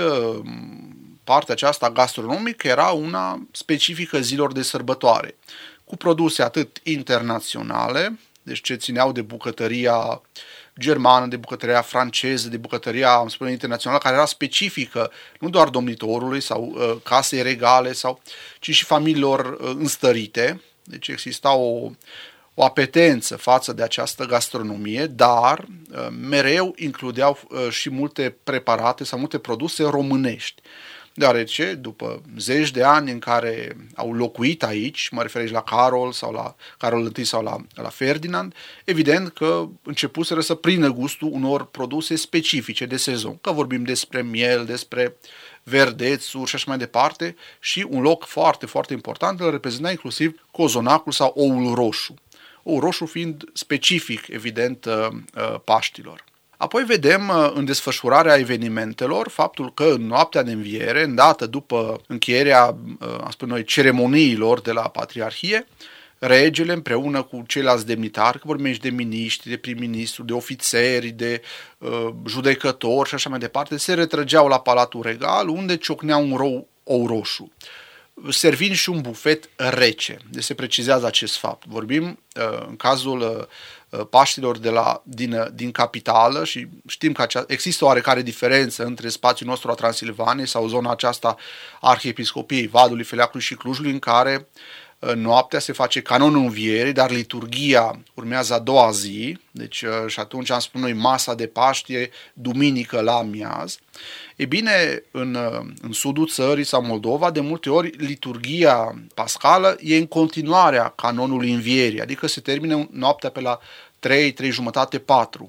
partea aceasta gastronomică era una specifică zilor de sărbătoare, cu produse atât internaționale, deci ce țineau de bucătăria germană, de bucătăria franceză, de bucătăria, am spune, internațională, care era specifică nu doar domnitorului sau uh, casei regale, sau, ci și familiilor uh, înstărite. Deci exista o, o apetență față de această gastronomie, dar uh, mereu includeau uh, și multe preparate sau multe produse românești. Deoarece, după zeci de ani în care au locuit aici, mă refer aici la Carol sau la Carol I sau la, la Ferdinand, evident că începuseră să prindă gustul unor produse specifice de sezon, că vorbim despre miel, despre verdețuri și așa mai departe, și un loc foarte, foarte important îl reprezenta inclusiv cozonacul sau oul roșu. Oul roșu fiind specific, evident, Paștilor. Apoi vedem în desfășurarea evenimentelor faptul că în noaptea de înviere, îndată după încheierea, am spune noi, ceremoniilor de la Patriarhie, regele împreună cu ceilalți demnitari, că vorbim aici de miniștri, de prim-ministru, de ofițeri, de uh, judecători și așa mai departe, se retrăgeau la Palatul Regal, unde ciocneau un rou, ou roșu, servind și un bufet rece. Deci se precizează acest fapt. Vorbim uh, în cazul uh, Paștilor de la, din, din capitală, și știm că acea, există o oarecare diferență între spațiul nostru a Transilvaniei sau zona aceasta a Arhiepiscopiei Vadului, Feleacului și Clujului, în care noaptea se face canonul învierii, dar liturghia urmează a doua zi, deci și atunci am spus noi masa de Paști e duminică la amiaz. E bine, în, în sudul țării sau Moldova, de multe ori liturghia pascală e în continuarea canonului învierii, adică se termină noaptea pe la trei, trei jumătate, patru.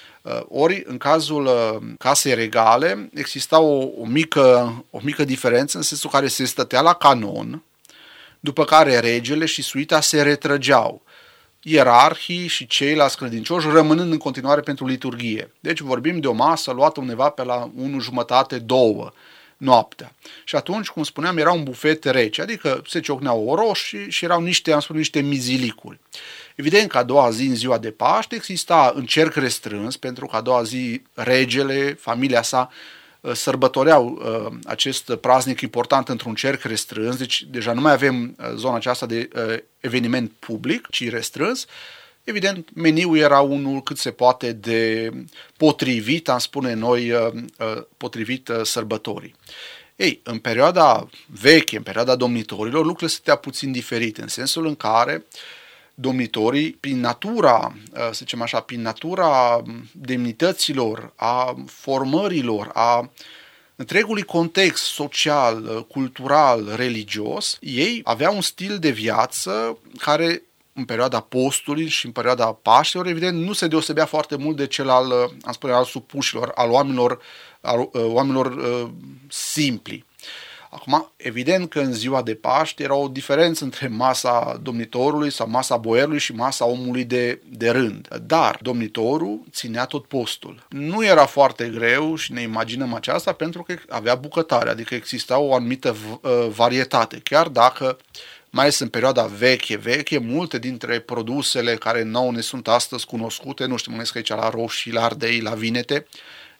Ori, în cazul casei regale, exista o, o, mică, o mică diferență, în sensul care se stătea la canon, după care regele și suita se retrăgeau, ierarhii și ceilalți credincioși rămânând în continuare pentru liturghie. Deci vorbim de o masă luată undeva pe la unu jumătate, două noaptea. Și atunci, cum spuneam, era un bufet rece, adică se ciocneau oroși și, și erau niște, am spus, niște mizilicuri. Evident că a doua zi, în ziua de Paște, exista în cerc restrâns, pentru că a doua zi regele, familia sa, sărbătoreau uh, acest praznic important într-un cerc restrâns, deci deja nu mai avem uh, zona aceasta de uh, eveniment public, ci restrâns. Evident, meniul era unul cât se poate de potrivit, am spune noi, uh, uh, potrivit uh, sărbătorii. Ei, în perioada veche, în perioada domnitorilor, lucrurile stăteau puțin diferite, în sensul în care domnitorii, prin natura, să zicem așa, prin natura demnităților, a formărilor, a întregului context social, cultural, religios, ei aveau un stil de viață care, în perioada postului și în perioada Paștilor, evident, nu se deosebea foarte mult de cel al, am spune, al supușilor, al oamenilor, al oamenilor uh, simpli. Acum, evident că în ziua de Paști era o diferență între masa domnitorului sau masa boierului și masa omului de, de rând. Dar domnitorul ținea tot postul. Nu era foarte greu și ne imaginăm aceasta pentru că avea bucătare, adică exista o anumită varietate, chiar dacă mai ales în perioada veche, veche, multe dintre produsele care nouă ne sunt astăzi cunoscute, nu știu, mă gândesc aici la roșii, la ardei, la vinete,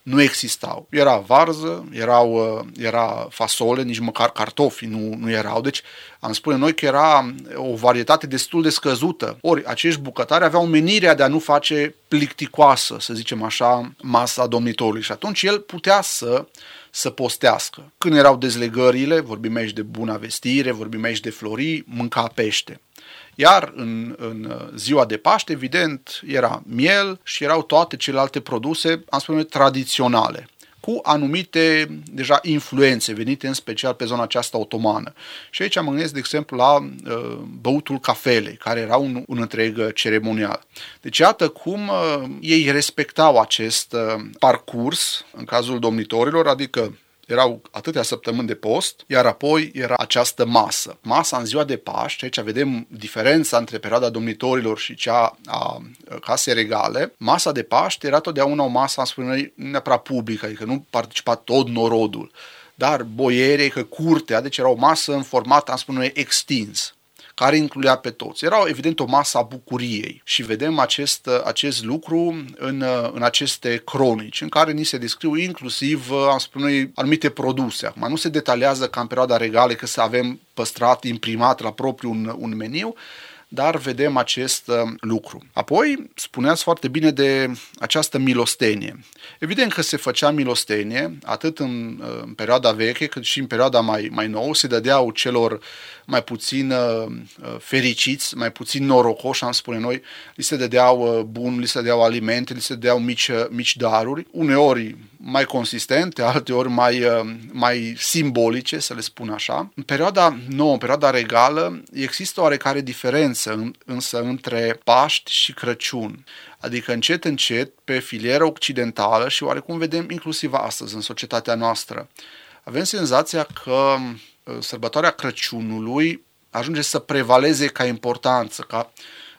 nu existau. Era varză, erau, era fasole, nici măcar cartofi nu, nu erau. Deci am spune noi că era o varietate destul de scăzută. Ori acești bucătari aveau menirea de a nu face plicticoasă, să zicem așa, masa domnitorului și atunci el putea să să postească. Când erau dezlegările, vorbim aici de buna vestire, vorbim aici de florii, mânca pește. Iar în, în ziua de Paște, evident, era miel și erau toate celelalte produse, am spune, tradiționale, cu anumite deja influențe venite în special pe zona aceasta otomană. Și aici mă gândesc, de exemplu, la uh, băutul cafelei, care era un, un întreg ceremonial. Deci iată cum uh, ei respectau acest uh, parcurs în cazul domnitorilor, adică erau atâtea săptămâni de post, iar apoi era această masă. Masa în ziua de Paște, aici vedem diferența între perioada domnitorilor și cea a casei regale. Masa de Paște era totdeauna o masă, am spune noi, neapărat publică, adică nu participa tot norodul, dar boierii, că curtea, deci era o masă în format, am spune noi, extins, care includea pe toți. Era evident o masă a bucuriei și vedem acest, acest lucru în, în aceste cronici, în care ni se descriu inclusiv, am spune noi, anumite produse. Acum nu se detaliază ca în perioada regală că să avem păstrat, imprimat la propriu un, un meniu, dar vedem acest lucru. Apoi, spuneați foarte bine de această milostenie. Evident că se făcea milostenie, atât în, în perioada veche, cât și în perioada mai, mai nouă, se dădeau celor mai puțin uh, fericiți, mai puțin norocoși, am spune noi, li se dădeau uh, bun, li se dădeau alimente, li se dădeau mici, uh, mici daruri, uneori mai consistente, alteori mai, uh, mai simbolice, să le spun așa. În perioada nouă, în perioada regală, există oarecare diferență în, însă între Paști și Crăciun. Adică încet, încet, pe filieră occidentală și oarecum vedem inclusiv astăzi în societatea noastră, avem senzația că sărbătoarea Crăciunului ajunge să prevaleze ca importanță, ca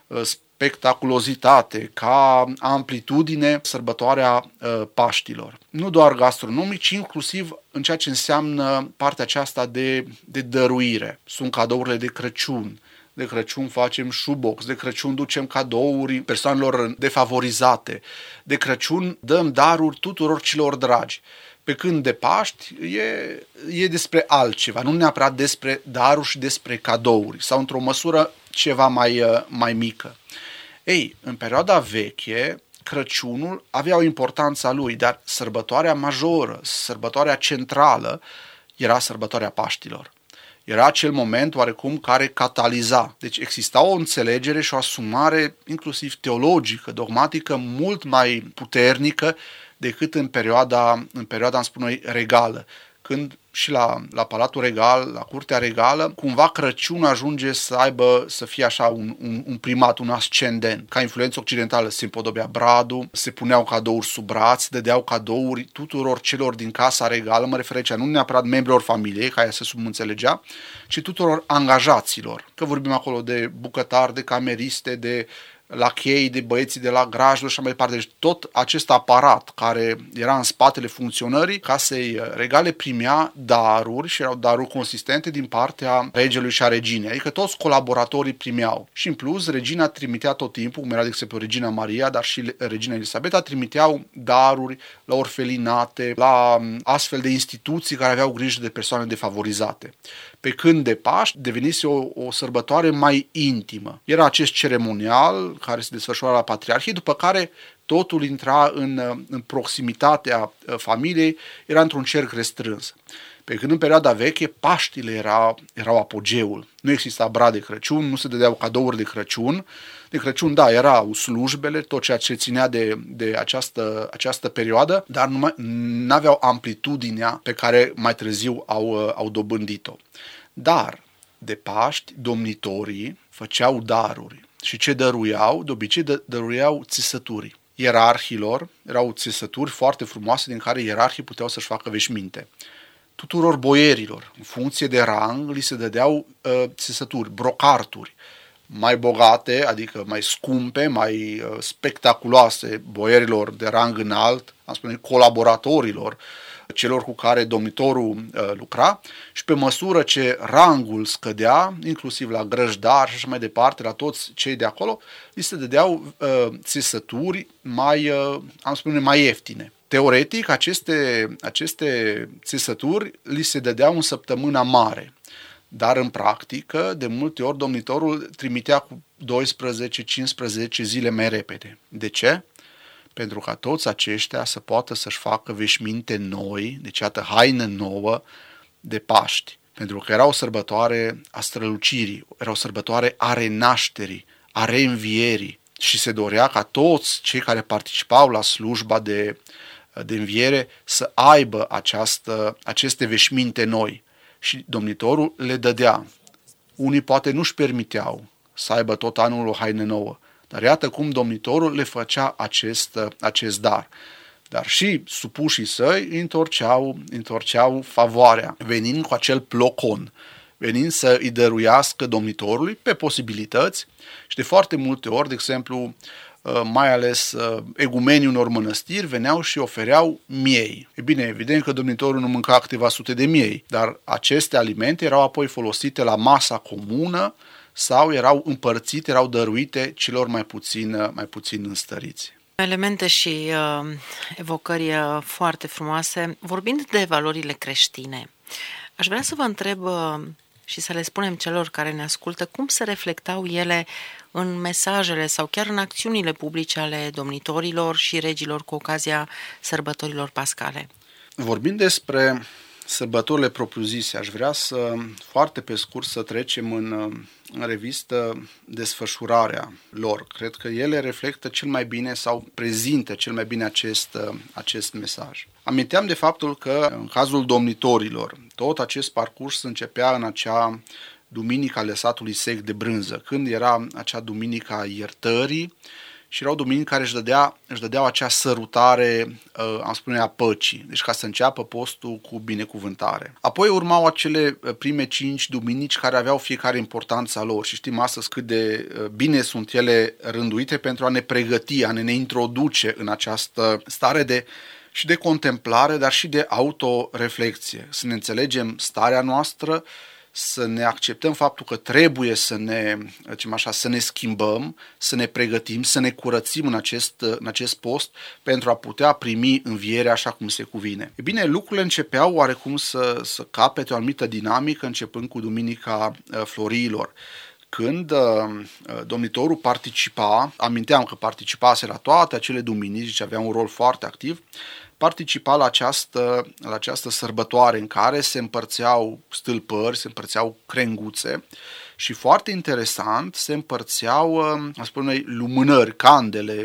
spectaculozitate, ca amplitudine sărbătoarea Paștilor. Nu doar gastronomic, ci inclusiv în ceea ce înseamnă partea aceasta de, de dăruire. Sunt cadourile de Crăciun. De Crăciun facem shoebox, de Crăciun ducem cadouri persoanelor defavorizate, de Crăciun dăm daruri tuturor celor dragi. Pe când de Paști e, e despre altceva, nu neapărat despre daruri și despre cadouri, sau într-o măsură ceva mai, mai mică. Ei, în perioada veche, Crăciunul avea o importanță a lui, dar sărbătoarea majoră, sărbătoarea centrală, era sărbătoarea Paștilor. Era acel moment oarecum care cataliza. Deci exista o înțelegere și o asumare inclusiv teologică, dogmatică, mult mai puternică decât în perioada, în perioada, îmi spun noi, regală. Când și la, la Palatul Regal, la Curtea Regală, cumva Crăciunul ajunge să aibă, să fie așa un, un, un primat, un ascendent. Ca influență occidentală se împodobea bradul, se puneau cadouri sub braț, dădeau cadouri tuturor celor din Casa Regală, mă refer aici nu neapărat membrilor familiei, ca ea se subînțelegea, ci tuturor angajaților. Că vorbim acolo de bucătari, de cameriste, de lachei, de băieții de la grajul și așa mai departe. Deci tot acest aparat care era în spatele funcționării Casei Regale primea daruri și erau daruri consistente din partea regelui și a reginei. Adică toți colaboratorii primeau. Și în plus, regina trimitea tot timpul, cum era de exemplu regina Maria, dar și regina Elisabeta, trimiteau daruri la orfelinate, la astfel de instituții care aveau grijă de persoane defavorizate. Pe când de Paști devenise o, o sărbătoare mai intimă. Era acest ceremonial care se desfășura la Patriarhie, după care totul intra în, în proximitatea familiei, era într-un cerc restrâns. Pe când în perioada veche, Paștile era, erau apogeul. Nu exista brad de Crăciun, nu se dădeau cadouri de Crăciun. De Crăciun, da, erau slujbele, tot ceea ce ținea de, de această, această perioadă, dar nu aveau amplitudinea pe care mai târziu au, au dobândit-o. Dar, de Paști, domnitorii făceau daruri. Și ce dăruiau? De obicei dă, dăruiau țesături. Ierarhilor erau țesături foarte frumoase din care ierarhii puteau să-și facă veșminte. Tuturor boierilor, în funcție de rang, li se dădeau uh, țesături, brocarturi, mai bogate, adică mai scumpe, mai uh, spectaculoase boierilor de rang înalt, am spune colaboratorilor, celor cu care domnitorul uh, lucra, și pe măsură ce rangul scădea, inclusiv la grăjdari și așa mai departe, la toți cei de acolo, li se dădeau uh, țesături mai, uh, am spune, mai ieftine. Teoretic, aceste, aceste țesături li se dădeau în săptămâna mare, dar în practică, de multe ori, domnitorul trimitea cu doisprezece cincisprezece zile mai repede. De ce? Pentru ca toți aceștia să poată să-și facă veșminte noi, deci iată haină nouă de Paști, pentru că era o sărbătoare a strălucirii, era o sărbătoare a renașterii, a reînvierii și se dorea ca toți cei care participau la slujba de, de înviere să aibă această, aceste veșminte noi și domnitorul le dădea. Unii poate nu-și permiteau să aibă tot anul o haină nouă, dar iată cum domnitorul le făcea acest, acest dar. Dar și supușii săi întorceau, întorceau favoarea, venind cu acel plocon, venind să îi dăruiască domnitorului pe posibilități și de foarte multe ori, de exemplu, mai ales egumenii unor mănăstiri veneau și ofereau miei. E bine, evident că domnitorul nu mânca câteva sute de miei, dar aceste alimente erau apoi folosite la masa comună sau erau împărțite, erau dăruite celor mai puțin, mai puțin înstăriți. Elemente și uh, evocări uh, foarte frumoase. Vorbind de valorile creștine, aș vrea să vă întreb uh, și să le spunem celor care ne ascultă cum se reflectau ele în mesajele sau chiar în acțiunile publice ale domnitorilor și regilor cu ocazia sărbătorilor pascale. Vorbind despre sărbătorile propriu-zise, aș vrea să, foarte pe scurt, să trecem în, în revistă desfășurarea lor. Cred că ele reflectă cel mai bine sau prezintă cel mai bine acest, acest mesaj. Aminteam de faptul că, în cazul domnitorilor, tot acest parcurs începea în acea duminică a lăsatului sec de brânză, când era acea duminică a iertării, și erau duminici care își, dădea, își dădeau acea sărutare, am spune, a păcii, deci ca să înceapă postul cu binecuvântare. Apoi urmau acele prime cinci duminici care aveau fiecare importanța lor și știm astăzi cât de bine sunt ele rânduite pentru a ne pregăti, a ne, ne introduce în această stare de și de contemplare, dar și de autoreflexie, să ne înțelegem starea noastră, să ne acceptăm faptul că trebuie să ne, zicem așa, să ne schimbăm, să ne pregătim, să ne curățim în acest, în acest post pentru a putea primi învierea așa cum se cuvine. E bine, lucrurile începeau oarecum să, să capete o anumită dinamică începând cu Duminica Floriilor. Când uh, domnitorul participa, aminteam că participase la toate acele duminici și avea un rol foarte activ, participa la această, la această sărbătoare în care se împărțeau stâlpări, se împărțeau crenguțe și foarte interesant se împărțeau, a spune noi, lumânări, candele,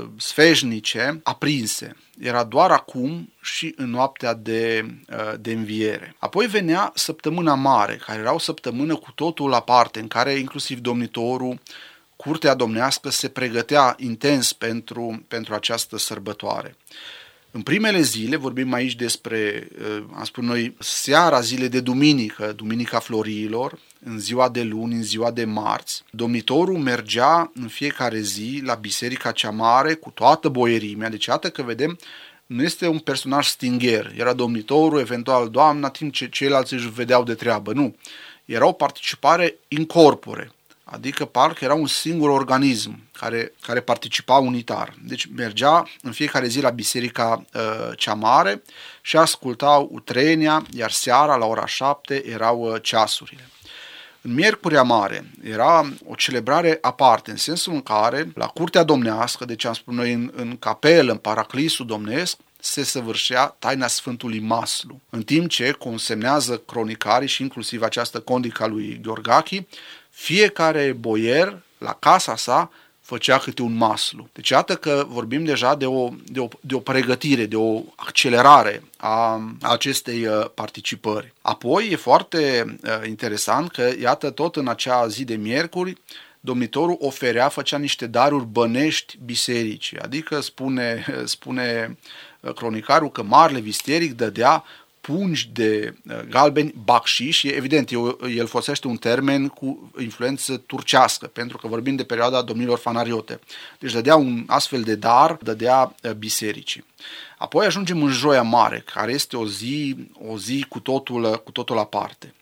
sfeșnice aprinse. Era doar acum și în noaptea de, de înviere. Apoi venea săptămâna mare, care era o săptămână cu totul aparte, în care inclusiv domnitorul, curtea domnească se pregătea intens pentru, pentru această sărbătoare. În primele zile, vorbim aici despre, am spus noi, seara zilei de duminică, Duminica Floriilor, în ziua de luni, în ziua de marți, domnitorul mergea în fiecare zi la biserica cea mare cu toată boierimea, deci iată că vedem, nu este un personaj stingher, era domnitorul, eventual doamna, timp ce ceilalți își vedeau de treabă, nu. Era o participare in corpore, adică parcă era un singur organism care, care participa unitar. Deci mergea în fiecare zi la biserica uh, cea mare și ascultau utrenia, iar seara la ora șapte erau uh, ceasurile. În Miercurea Mare era o celebrare aparte, în sensul în care la curtea domnească, deci am spus noi în, în capelă, în paraclisul domnesc, se săvârșea taina Sfântului Maslu, în timp ce consemnează cronicarii și inclusiv această condica lui Gheorghachi, fiecare boier la casa sa făcea câte un maslu. Deci iată că vorbim deja de o, de o, de o pregătire, de o accelerare a acestei participări. Apoi e foarte interesant că iată tot în acea zi de miercuri domnitorul oferea, făcea niște daruri bănești bisericii, adică spune, spune cronicarul că marele visteric dădea pungi de galbeni, bacșiș, și evident el folosește un termen cu influență turcească, pentru că vorbim de perioada domnilor Fanariote. Deci dădea un astfel de dar, dădea bisericii. Apoi ajungem în Joia Mare, care este o zi, o zi cu totul, cu totul aparte.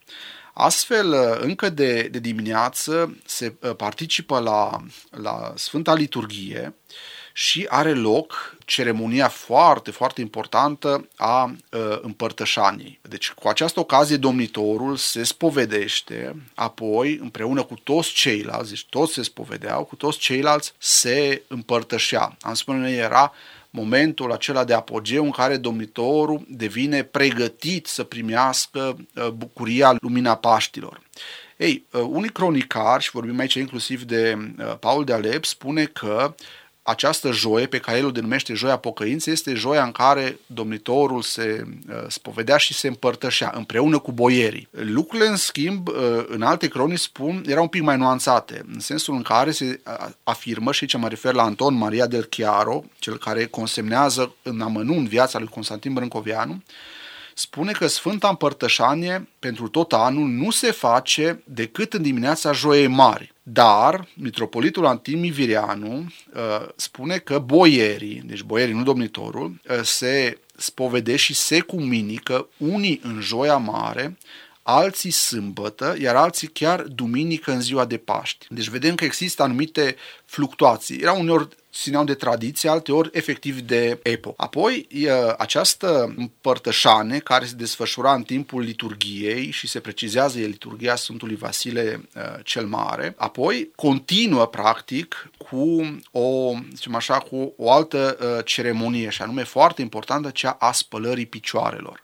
Astfel, încă de, de dimineață se participă la, la Sfânta Liturghie și are loc ceremonia foarte, foarte importantă a uh, împărtășaniei. Deci cu această ocazie domnitorul se spovedește, apoi împreună cu toți ceilalți, deci toți se spovedeau, cu toți ceilalți se împărtășea. Am spune, era momentul acela de apogeu în care domnitorul devine pregătit să primească bucuria lumina Paștilor. Ei, unii cronicari, și vorbim aici inclusiv de Paul de Alep, spune că această joie pe care el o denumește joia pocăinței este joia în care domnitorul se spovedea și se împărtășea împreună cu boierii. Lucrurile, în schimb, în alte cronici spun, erau un pic mai nuanțate, în sensul în care se afirmă, și aici mă refer la Anton Maria del Chiaro, cel care consemnează în amănunt viața lui Constantin Brâncoveanu, spune că Sfânta Împărtășanie pentru tot anul nu se face decât în dimineața Joiei Mari. Dar mitropolitul Antimi Virianu uh, spune că boierii, deci boierii, nu domnitorul, uh, se spovedește și se cuminică unii în Joia Mare, alții sâmbătă, iar alții chiar duminică în ziua de Paști. Deci vedem că există anumite fluctuații. Erau uneori țineau de tradiție, alteori efectiv de epocă. Apoi, această împărtășane care se desfășura în timpul liturgiei și se precizează e liturgia Sfântului Vasile cel Mare, apoi continuă practic cu o, zicem așa, cu o altă ceremonie, și anume foarte importantă, cea a spălării picioarelor.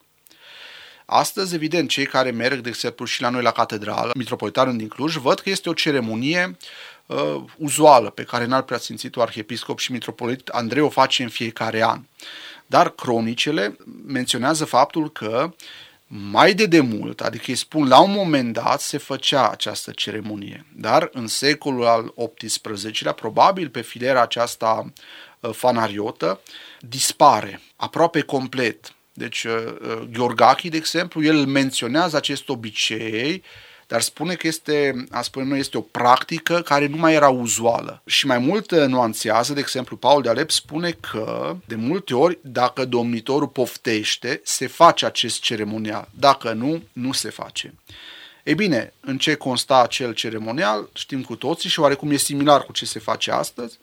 Astăzi, evident, cei care merg, de exemplu, și la noi la catedrală, Mitropolitanul din Cluj, văd că este o ceremonie uh, uzuală, pe care n-ar preasfințitul arhiepiscop și mitropolit Andrei o face în fiecare an. Dar cronicele menționează faptul că mai de demult, adică îi spun, la un moment dat se făcea această ceremonie, dar în secolul al optsprezecelea, probabil pe filiera aceasta uh, fanariotă, dispare aproape complet. Deci, Gheorghachi, de exemplu, el menționează acest obicei, dar spune că este, a spune noi, este o practică care nu mai era uzuală. Și mai mult nuanțează, de exemplu, Paul de Alep spune că, de multe ori, dacă domnitorul poftește, se face acest ceremonial. Dacă nu, nu se face. Ei bine, în ce consta acel ceremonial, știm cu toții și oarecum e similar cu ce se face astăzi.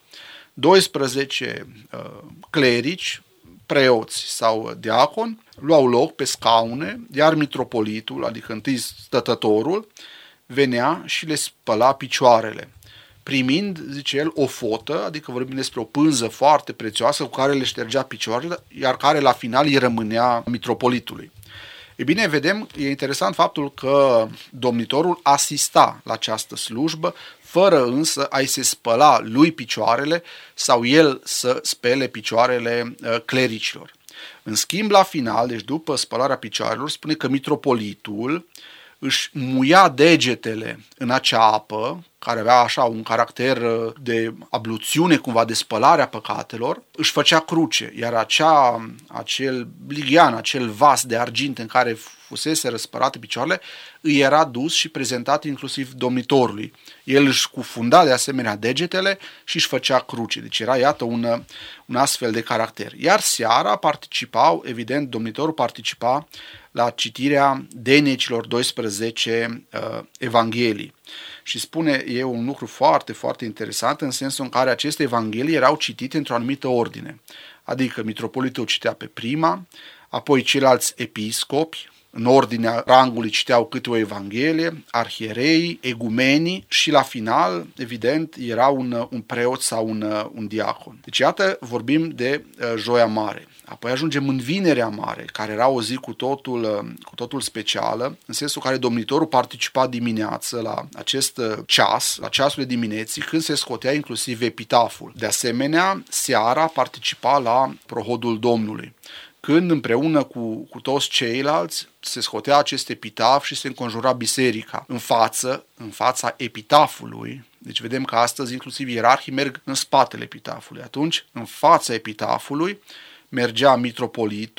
doisprezece uh, clerici, preoți sau diaconi, luau loc pe scaune, iar mitropolitul, adică întâi stătătorul, venea și le spăla picioarele, primind, zice el, o fotă, adică vorbim despre o pânză foarte prețioasă cu care le ștergea picioarele, iar care la final îi rămânea mitropolitului. E bine, vedem, e interesant faptul că domnitorul asista la această slujbă, fără însă a-i se spăla lui picioarele sau el să spele picioarele clericilor. În schimb, la final, deci după spălarea picioarelor, spune că mitropolitul își muia degetele în acea apă, care avea așa un caracter de abluțiune, cumva de spălare a păcatelor, își făcea cruce, iar acea, acel lighean, acel vas de argint în care fusese răspărate picioarele, îi era dus și prezentat inclusiv domnitorului. El își cufunda de asemenea degetele și își făcea cruce. Deci era, iată, un, un astfel de caracter. Iar seara participau, evident, domnitorul participa la citirea denecilor doisprezece uh, evanghelii. Și spune, e un lucru foarte, foarte interesant, în sensul în care aceste evanghelii erau citite într-o anumită ordine. Adică mitropolitul citea pe prima, apoi ceilalți episcopi, în ordinea rangului citeau câte o evanghelie, arhierei, egumenii și la final, evident, era un, un preot sau un, un diacon. Deci iată, vorbim de uh, Joia Mare. Apoi ajungem în Vinerea Mare, care era o zi cu totul, cu totul specială, în sensul care domnitorul participa dimineață la acest ceas, la ceasul de dimineții, când se scotea inclusiv epitaful. De asemenea, seara participa la prohodul Domnului, când împreună cu, cu toți ceilalți se scotea acest epitaf și se înconjura biserica în față, în fața epitafului. Deci vedem că astăzi inclusiv ierarhii merg în spatele epitafului. Atunci, în fața epitafului, mergea mitropolitul,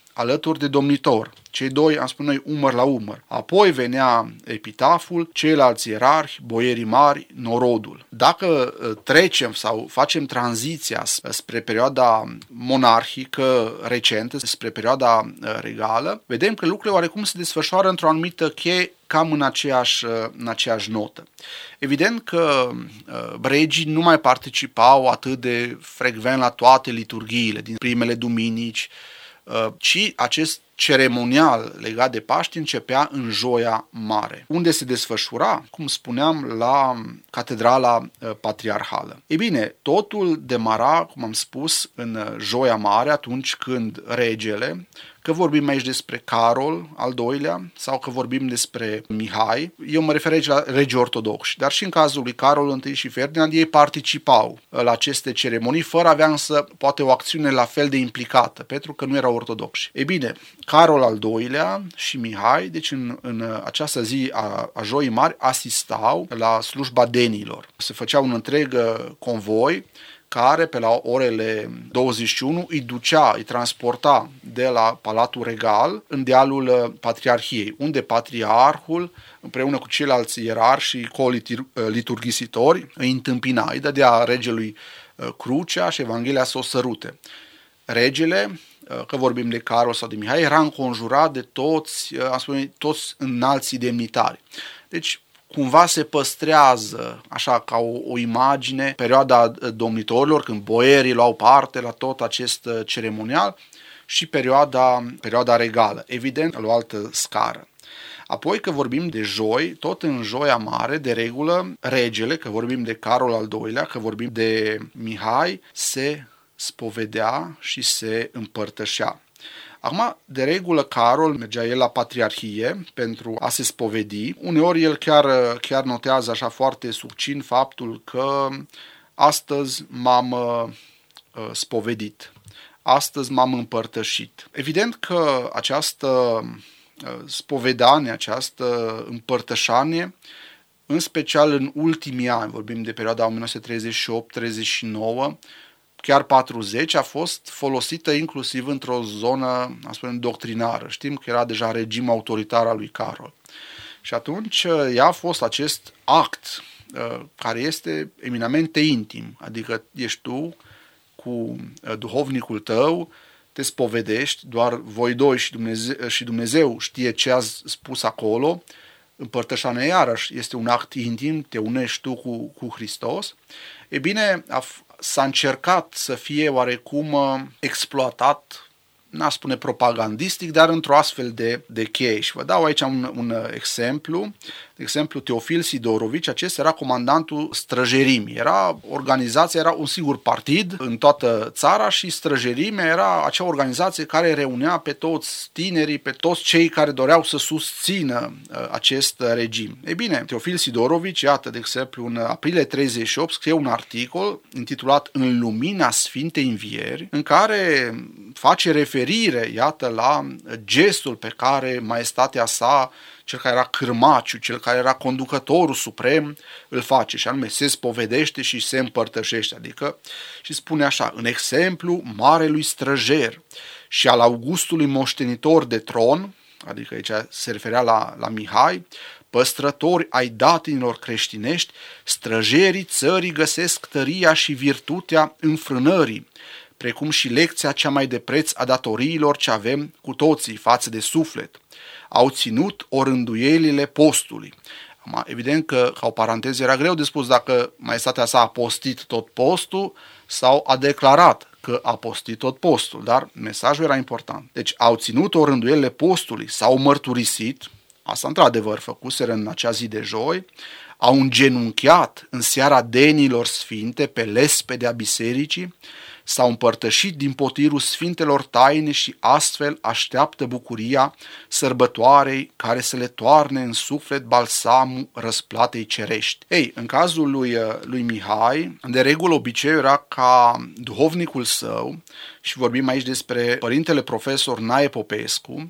alături de domnitor. Cei doi, am spus noi, umăr la umăr. Apoi venea epitaful, ceilalți ierarhi, boierii mari, norodul. Dacă trecem sau facem tranziția spre perioada monarhică recentă, spre perioada regală, vedem că lucrurile oarecum se desfășoară într-o anumită cheie, cam în aceeași, în aceeași notă. Evident că regii nu mai participau atât de frecvent la toate liturghiile din primele duminici, ci acest ceremonial legat de Paști începea în Joia Mare, unde se desfășura, cum spuneam, la Catedrala Patriarhală. Ei bine, totul demara, cum am spus, în Joia Mare, atunci când regele, că vorbim aici despre Carol al doilea sau că vorbim despre Mihai, eu mă refer aici la regii ortodoxi, dar și în cazul lui Carol întâi și Ferdinand, ei participau la aceste ceremonii, fără a avea însă poate o acțiune la fel de implicată, pentru că nu erau ortodoxi. Ei bine, Carol al doilea și Mihai, deci în, în această zi a, a Joii Mari, asistau la slujba denilor. Se făcea un întreg convoi care pe la orele douăzeci și unu îi ducea, îi transporta de la Palatul Regal în dealul Patriarhiei, unde patriarhul, împreună cu ceilalți ierarhi și co-liturghisitori, îi întâmpina, îi dădea regelui crucea și Evanghelia să o sărute. Regele, că vorbim de Carol sau de Mihai, era înconjurat de toți, am spune, toți înalții demnitari. Deci, cumva se păstrează, așa ca o, o imagine, perioada domnitorilor, când boierii luau parte la tot acest ceremonial, și perioada, perioada regală, evident, la o altă scară. Apoi, că vorbim de joi, tot în Joia Mare, de regulă, regele, că vorbim de Carol al doilea, că vorbim de Mihai, se spovedea și se împărtășea. Acum, de regulă, Carol mergea el la Patriarhie pentru a se spovedi. Uneori el chiar, chiar notează așa foarte succint faptul că astăzi m-am uh, spovedit, astăzi m-am împărtășit. Evident că această uh, spovedanie, această împărtășanie, în special în ultimii ani, vorbim de perioada o mie nouă sute treizeci și opt treizeci și nouă, chiar patruzeci, a fost folosită inclusiv într-o zonă, am spune, doctrinară. Știm că era deja regim autoritar al lui Carol. Și atunci ea a fost acest act care este eminamente intim, adică ești tu cu duhovnicul tău, te spovedești, doar voi doi și Dumnezeu, și Dumnezeu știe ce ați spus acolo, împărtășania iarăși este un act intim, te unești tu cu, cu Hristos. E bine, a, s-a încercat să fie oarecum exploatat, n-aș spune propagandistic, dar într-o astfel de, de cheie. Și vă dau aici un, un exemplu. De exemplu, Teofil Sidorovici, acesta era comandantul străjerimii. Era organizația, era un singur partid în toată țara și străjerimea era acea organizație care reunea pe toți tinerii, pe toți cei care doreau să susțină uh, acest regim. Ei bine, Teofil Sidorovici, iată, de exemplu, în aprilie treizeci și opt scrie un articol intitulat În lumina Sfintei Învieri, în care face referire, iată, la gestul pe care maestatea sa, cel care era cârmaciu, cel care era conducătorul suprem, îl face, și anume se spovedește și se împărtășește, adică, și spune așa, în exemplu marelui străjer și al Augustului moștenitor de tron, adică aici se referea la, la Mihai, păstrători ai datinilor creștinești, străjerii țării găsesc tăria și virtutea înfrânării, precum și lecția cea mai de preț a datoriilor ce avem cu toții față de suflet. Au ținut orânduielile postului. Evident că, ca o paranteză, era greu de spus dacă maestatea sa a postit tot postul sau a declarat că a postit tot postul, dar mesajul era important. Deci au ținut orânduielile postului, s-au mărturisit, asta într-adevăr făcuseră în acea zi de joi, au îngenunchiat în seara denilor sfinte pe lespedea bisericii, s-au împărtășit din potirul sfintelor taine și astfel așteaptă bucuria sărbătoarei care să le toarne în suflet balsamul răsplatei cerești. Ei, în cazul lui, lui Mihai, de regulă obiceiul era ca duhovnicul său, și vorbim aici despre părintele profesor Nae Popescu,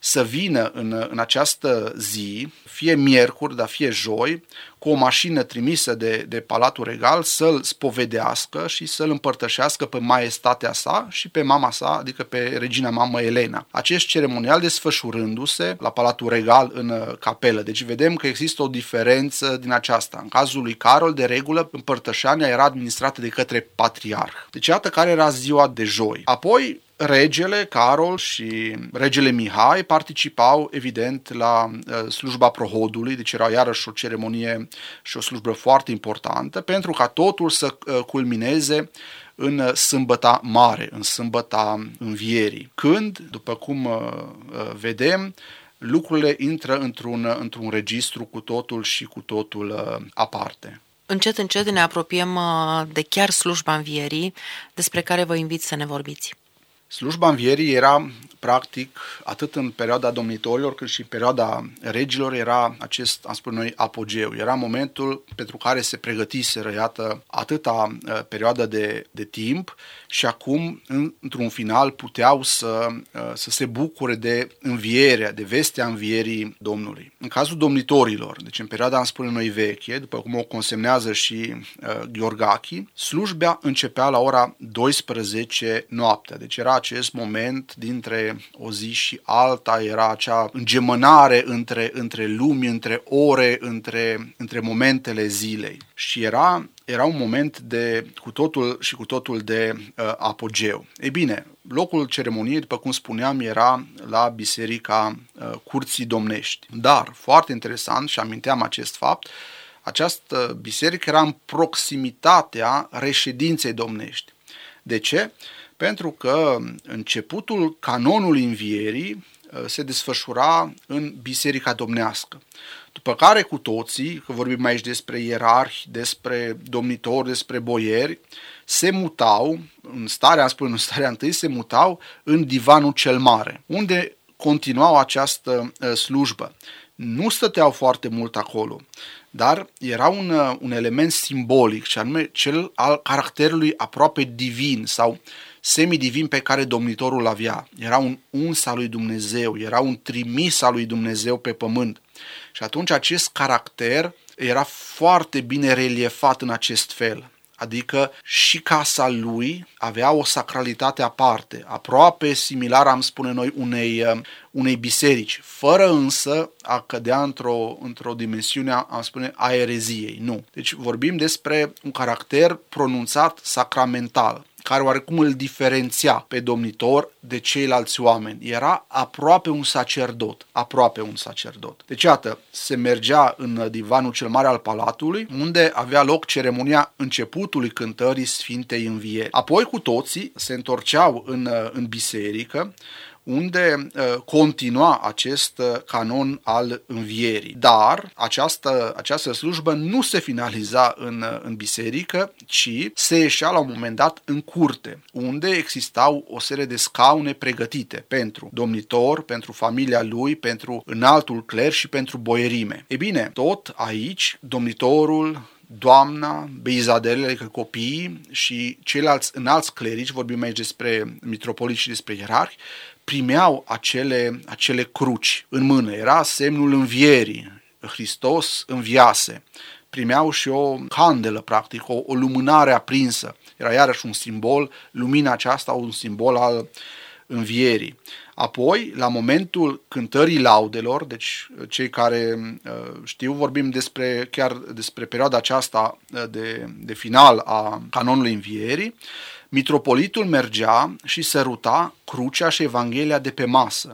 să vină în, în această zi, fie miercuri, dar fie joi, cu o mașină trimisă de, de Palatul Regal să-l spovedească și să-l împărtășească pe maestatea sa și pe mama sa, adică pe regina mamă Elena. Acest ceremonial desfășurându-se la Palatul Regal în capelă. Deci vedem că există o diferență din aceasta. În cazul lui Carol, de regulă, împărtășania era administrată de către patriarh. Deci iată care era ziua de joi. Apoi, regele Carol și regele Mihai participau evident la uh, slujba prohodului, deci era iarăși o ceremonie și o slujbă foarte importantă pentru ca totul să uh, culmineze în uh, sâmbăta mare, în sâmbăta învierii, când, după cum uh, uh, vedem, lucrurile intră într-un, uh, într-un registru cu totul și cu totul uh, aparte. Încet, încet ne apropiem uh, de chiar slujba învierii, despre care vă invit să ne vorbiți. Slujba învierii era, practic, atât în perioada domnitorilor, cât și în perioada regilor, era acest, am spune noi, apogeu. Era momentul pentru care se pregătiseră, iată, atâta uh, perioadă de, de timp și acum, în, într-un final, puteau să, uh, să se bucure de învierea, de vestea învierii Domnului. În cazul domnitorilor, deci în perioada, am spune noi, veche, după cum o consemnează și uh, Gheorghachi, slujba începea la ora douăsprezece noaptea, deci era acest moment dintre o zi și alta, era acea îngemănare între, între lumi, între ore, între, între momentele zilei. Și era, era un moment de cu totul și cu totul de uh, apogeu. Ei bine, locul ceremoniei, după cum spuneam, era la Biserica uh, Curții Domnești. Dar, foarte interesant, și aminteam acest fapt, această biserică era în proximitatea reședinței domnești. De ce? Pentru că începutul canonului învierii se desfășura în biserica domnească. După care cu toții, că vorbim aici despre ierarhi, despre domnitori, despre boieri, se mutau, în starea, am spus, în starea întâi, se mutau în divanul cel mare, unde continuau această slujbă. Nu stăteau foarte mult acolo, dar era un, un element simbolic, și anume cel al caracterului aproape divin sau semidivin pe care domnitorul avea. Era un uns al lui Dumnezeu, era un trimis al lui Dumnezeu pe pământ. Și atunci acest caracter era foarte bine reliefat în acest fel. Adică și casa lui avea o sacralitate aparte, aproape similară, am spune noi, unei, unei biserici, fără însă a cădea într-o, într-o dimensiune, am spune, a ereziei. Nu. Deci vorbim despre un caracter pronunțat sacramental, care oarecum îl diferenția pe domnitor de ceilalți oameni. Era aproape un sacerdot, aproape un sacerdot. Deci, iată, se mergea în divanul cel mare al palatului, unde avea loc ceremonia începutului cântării Sfintei Învieri. Apoi, cu toții, se întorceau în, în biserică, unde uh, continua acest uh, canon al învierii. Dar această, această slujbă nu se finaliza în, uh, în biserică, ci se ieșea la un moment dat în curte, unde existau o serie de scaune pregătite pentru domnitor, pentru familia lui, pentru înaltul cler și pentru boierime. E bine, tot aici domnitorul, doamna, beizadelele, adică copiii și ceilalți înalți clerici, vorbim aici despre mitropoliți și despre ierarhi, primeau acele, acele cruci în mână. Era semnul învierii. Hristos înviase. Primeau și o candelă, practic, o, o lumânare aprinsă. Era iarăși un simbol, lumina aceasta, un simbol al învierii. Apoi, la momentul cântării laudelor, deci cei care știu, vorbim despre chiar despre perioada aceasta de, de final a canonului învierii, mitropolitul mergea și săruta crucea și Evanghelia de pe masă.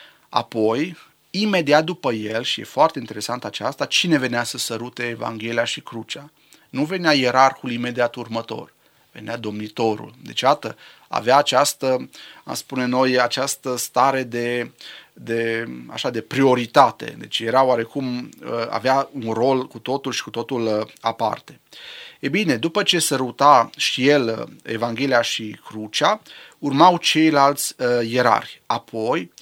Apoi, imediat după el, și e foarte interesant aceasta, cine venea să sărute Evanghelia și crucea? Nu venea ierarhul imediat următor, venea domnitorul. Deci, iată, avea această, am spune noi, această stare de, de, așa, de prioritate. Deci era oarecum, avea un rol cu totul și cu totul aparte. E bine, după ce săruta și el Evanghelia și crucea, urmau ceilalți uh, ierarhi. Apoi,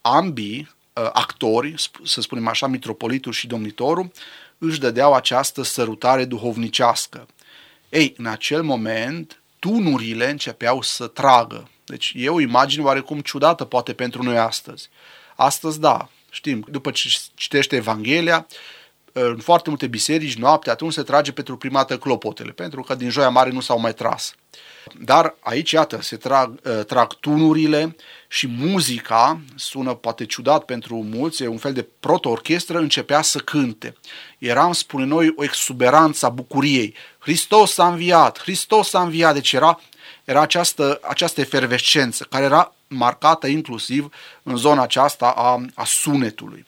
ambii uh, actori, să spunem așa, mitropolitul și domnitorul, își dădeau această sărutare duhovnicească. Ei, în acel moment, tunurile începeau să tragă. Deci e o imagine oarecum ciudată, poate pentru noi astăzi. Astăzi, da, știm, după ce citește Evanghelia, în foarte multe biserici, noaptea, atunci se trage pentru prima dată clopotele, pentru că din Joia Mare nu s-au mai tras. Dar aici, iată, se trag, trag tunurile și muzica, sună poate ciudat pentru mulți, e un fel de proto-orchestră, începea să cânte. Era, îmi spune noi, o exuberanță a bucuriei. Hristos a înviat, Hristos a înviat, deci era, era această, această efervescență care era marcată inclusiv în zona aceasta a, a sunetului.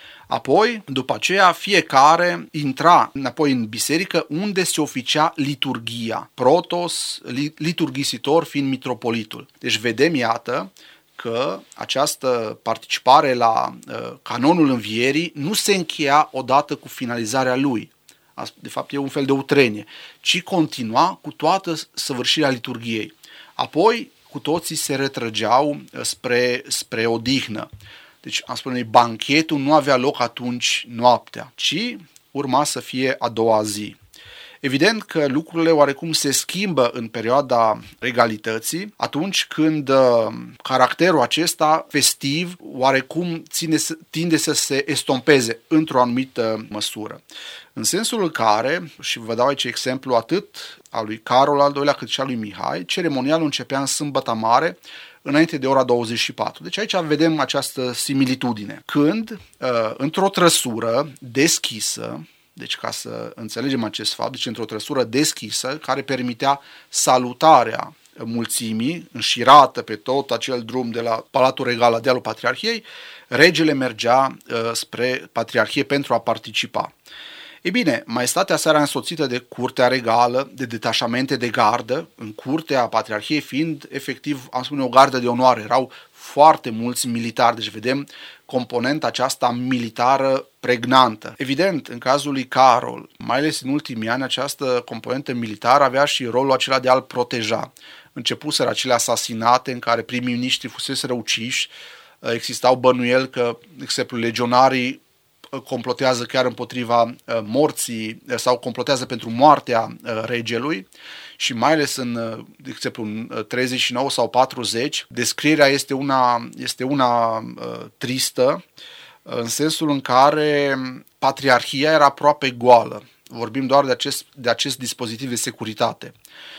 Apoi, după aceea, fiecare intra înapoi în biserică unde se oficia liturghia, protos, liturghisitor fiind mitropolitul. Deci vedem, iată, că această participare la uh, canonul învierii nu se încheia odată cu finalizarea lui. De fapt, e un fel de utrenie, ci continua cu toată săvârșirea liturghiei. Apoi, cu toții se retrăgeau spre, spre odihnă. Deci, am spune, banchetul nu avea loc atunci noaptea, ci urma să fie a doua zi. Evident că lucrurile oarecum se schimbă în perioada regalității, atunci când uh, caracterul acesta festiv oarecum ține, tinde să se estompeze într-o anumită măsură. În sensul în care, și vă dau aici exemplu atât al lui Carol al doilea cât și al lui Mihai, ceremonialul începea în sâmbătă mare, înainte de ora douăzeci și patru. Deci aici vedem această similitudine. Când, într-o trăsură deschisă, deci ca să înțelegem acest fapt, deci într-o trăsură deschisă, care permitea salutarea mulțimii, înșirată pe tot acel drum de la Palatul Regal la dealul Patriarhiei, regele mergea spre Patriarhie pentru a participa. Ei bine, maestatea sa era însoțită de curtea regală, de detașamente de gardă, în curtea Patriarhiei fiind efectiv, am spune, o gardă de onoare. Erau foarte mulți militari, deci vedem componenta aceasta militară pregnantă. Evident, în cazul lui Carol, mai ales în ultimii ani, această componentă militară avea și rolul acela de a-l proteja. Începuseră acele asasinate în care primii miniștri fuseseră uciși, existau bănuieli că, de exemplu, legionarii complotează chiar împotriva morții sau complotează pentru moartea regelui și mai ales în, de exemplu, în treizeci și nouă sau patruzeci, descrierea este una, este una uh, tristă în sensul în care Patriarhia era aproape goală. Vorbim doar de acest, de acest dispozitiv de securitate.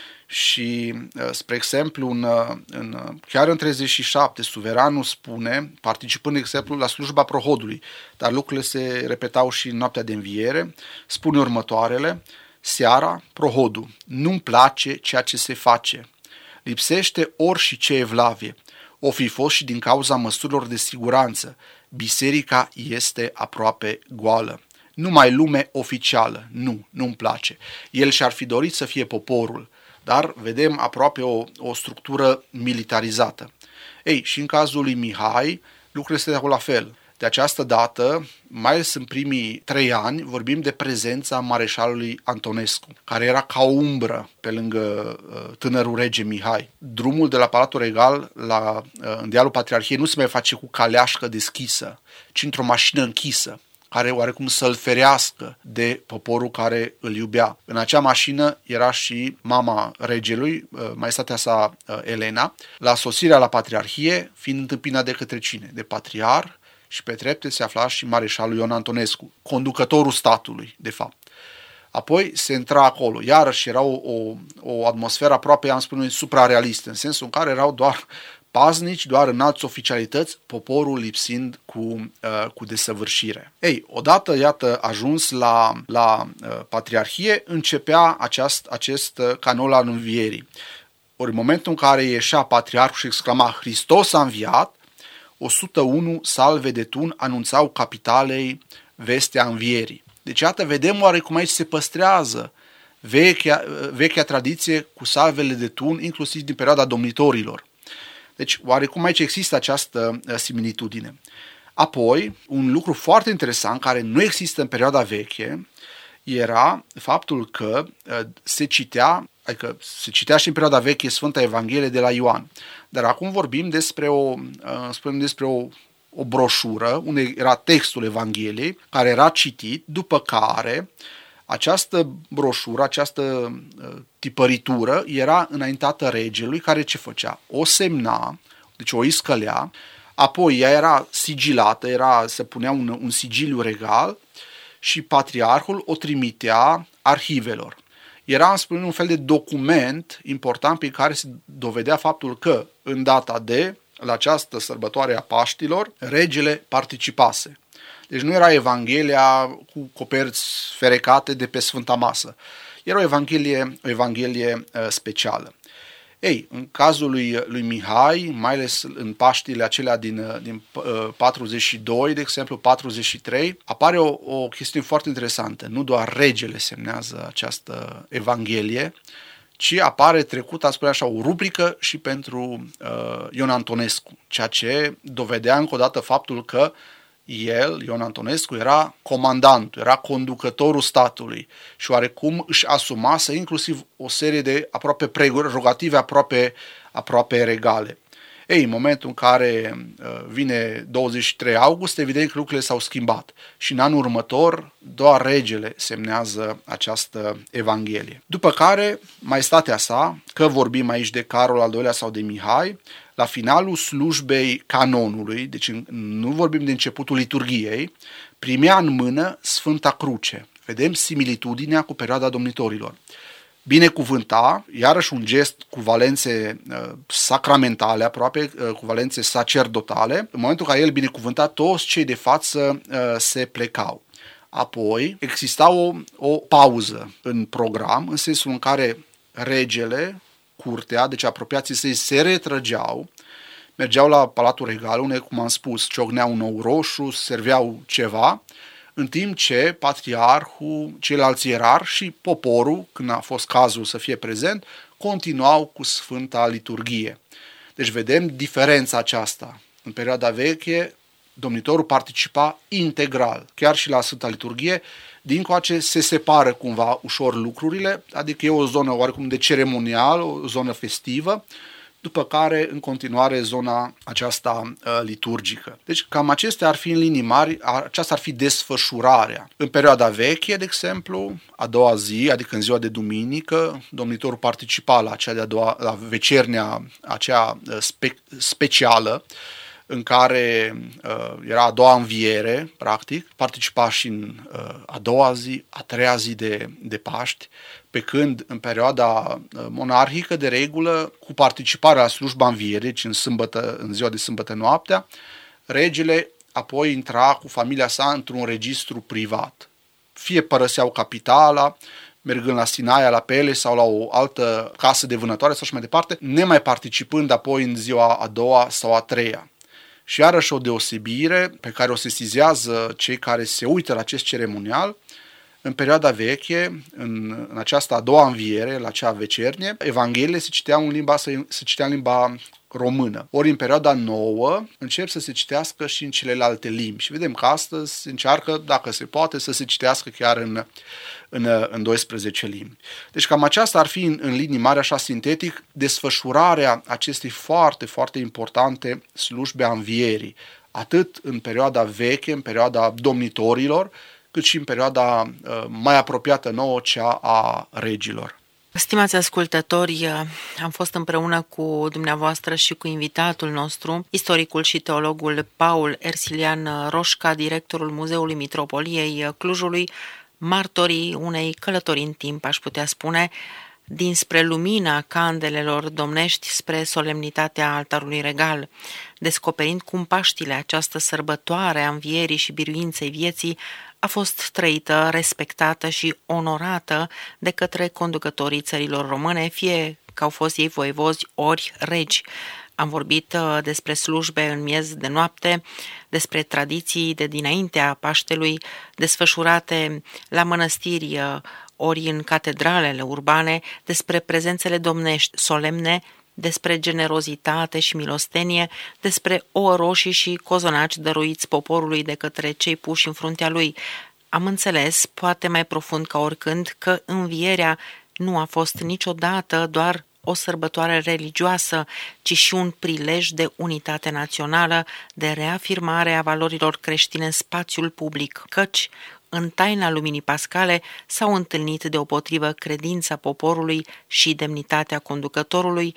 Și, spre exemplu, în, în, chiar în treizeci și șapte, suveranul spune, participând, de exemplu, la slujba prohodului, dar lucrurile se repetau și în noaptea de înviere, spune următoarele: seara, prohodul, nu-mi place ceea ce se face, lipsește ori și ce evlavie, o fi fost și din cauza măsurilor de siguranță, biserica este aproape goală. Numai lume oficială, nu, nu-mi place. El și-ar fi dorit să fie poporul, dar vedem aproape o, o structură militarizată. Ei, și în cazul lui Mihai, lucrurile stăteau la fel. De această dată, mai ales în primii trei ani, vorbim de prezența mareșalului Antonescu, care era ca o umbră pe lângă uh, tânărul rege Mihai. Drumul de la Palatul Regal la uh, în dealul Patriarhiei nu se mai face cu caleașcă deschisă, ci într-o mașină închisă, care oarecum să-l ferească de poporul care îl iubea. În acea mașină era și mama regelui, maestatea sa Elena, la sosirea la Patriarhie, fiind întâmpinat de către cine? De patriar, și pe trepte se afla și mareșalul Ion Antonescu, conducătorul statului, de fapt. Apoi se intra acolo, iarăși era o, o, o atmosferă aproape, am spune, suprarealistă, în sensul în care erau doar paznici, doar înalți oficialități, poporul lipsind cu, uh, cu desăvârșire. Ei, odată, iată, ajuns la, la uh, Patriarhie, începea aceast, acest uh, canol al învierii. Ori în momentul în care ieșea patriarhul și exclama Hristos a înviat, o sută unu salve de tun anunțau capitalei vestea învierii. Deci, iată, vedem oarecum aici se păstrează vechea, vechea tradiție cu salvele de tun, inclusiv din perioada domnitorilor. Deci, oarecum aici există această similitudine. Apoi, un lucru foarte interesant, care nu există în perioada veche, era faptul că se citea, adică se citea și în perioada veche Sfânta Evanghelie de la Ioan. Dar acum vorbim despre o, spunem despre o, o broșură, unde era textul Evangheliei, care era citit, după care această broșură, această uh, tipăritură era înaintată regelui, care ce făcea? O semna, deci o iscălea, Apoi ea era sigilată, era, se punea un, un sigiliu regal și patriarhul o trimitea arhivelor. Era, în spune, un fel de document important prin care se dovedea faptul că în data de, la această sărbătoare a Paștilor, regele participase. Deci nu era Evanghelia cu coperți ferecate de pe Sfânta Masă. Era o Evanghelie, o Evanghelie uh, specială. Ei, în cazul lui, lui Mihai, mai ales în Paștile acelea din, din uh, patruzeci și doi, de exemplu patruzeci și trei, apare o, o chestiune foarte interesantă. Nu doar regele semnează această Evanghelie, ci apare trecută, spune așa, o rubrică și pentru uh, Ion Antonescu, ceea ce dovedea încă o dată faptul că el, Ion Antonescu, era comandantul, era conducătorul statului și oarecum își asumase inclusiv o serie de aproape prerogative aproape, aproape regale. Ei, în momentul în care vine douăzeci și trei august, evident că lucrurile s-au schimbat și în anul următor doar regele semnează această Evanghelie. După care, maestatea sa, că vorbim aici de Carol al doilea sau de Mihai, la finalul slujbei canonului, deci nu vorbim de începutul liturghiei, primea în mână Sfânta Cruce. Vedem similitudinea cu perioada domnitorilor. Binecuvânta, iarăși un gest cu valențe uh, sacramentale, aproape uh, cu valențe sacerdotale. În momentul în care el binecuvânta, toți cei de față uh, se plecau. Apoi exista o, o pauză în program, în sensul în care regele, curtea, deci apropiații săi se retrăgeau, mergeau la Palatul Regal, unde, cum am spus, ciocneau un ou roșu, serveau ceva, în timp ce patriarhul, ceilalți ierarhi și poporul, când a fost cazul să fie prezent, continuau cu Sfânta Liturghie. Deci vedem diferența aceasta. În perioada veche, domnitorul participa integral, chiar și la Sfânta Liturghie, dincoace se separă cumva ușor lucrurile, adică e o zonă oarecum de ceremonial, o zonă festivă, după care în continuare zona aceasta uh, liturgică. Deci cam acestea ar fi în linii mari, aceasta ar fi desfășurarea. În perioada veche, de exemplu, a doua zi, adică în ziua de duminică, domnitorul participa la cea de-a doua, la vecernea aceea spe, specială, în care uh, era a doua înviere, practic, participa și în uh, a doua zi, a treia zi de, de Paști, pe când în perioada monarhică, de regulă, cu participarea la slujba învierii, deci în, sâmbătă, în ziua de sâmbătă noaptea, regele apoi intra cu familia sa într-un registru privat. Fie părăseau capitala, mergând la Sinaia, la Pele sau la o altă casă de vânătoare sau și mai departe, nemai participând apoi în ziua a doua sau a treia. Și iarăși o deosebire pe care o sesizează cei care se uită la acest ceremonial. În perioada veche, în, în această a doua înviere, la cea vecernie, Evangheliile se citeau în limba, se, se citea în limba română. Ori în perioada nouă încep să se citească și în celelalte limbi. Și vedem că astăzi se încearcă, dacă se poate, să se citească chiar în, în, în douăsprezece limbi. Deci cam aceasta ar fi în, în linii mari, așa sintetic, desfășurarea acestei foarte, foarte importante slujbe a învierii. Atât în perioada veche, în perioada domnitorilor, cât și în perioada uh, mai apropiată nouă, cea a regilor. Stimați ascultători, am fost împreună cu dumneavoastră și cu invitatul nostru, istoricul și teologul Paul Ersilian Roșca, directorul Muzeului Mitropoliei Clujului, martorii unei călătorii în timp, aș putea spune, dinspre lumina candelelor domnești spre solemnitatea altarului regal, descoperind cum Paștile, această sărbătoare a învierii și biruinței vieții, a fost trăită, respectată și onorată de către conducătorii țărilor române, fie că au fost ei voievozi ori regi. Am vorbit despre slujbe în miez de noapte, despre tradiții de dinaintea Paștelui, desfășurate la mănăstiri ori în catedralele urbane, despre prezențele domnești solemne, despre generozitate și milostenie, despre ouă roșii și cozonaci dăruiți poporului de către cei puși în fruntea lui. Am înțeles, poate mai profund ca oricând, că învierea nu a fost niciodată doar o sărbătoare religioasă, ci și un prilej de unitate națională, de reafirmare a valorilor creștine în spațiul public, căci în taina luminii pascale s-au întâlnit deopotrivă credința poporului și demnitatea conducătorului,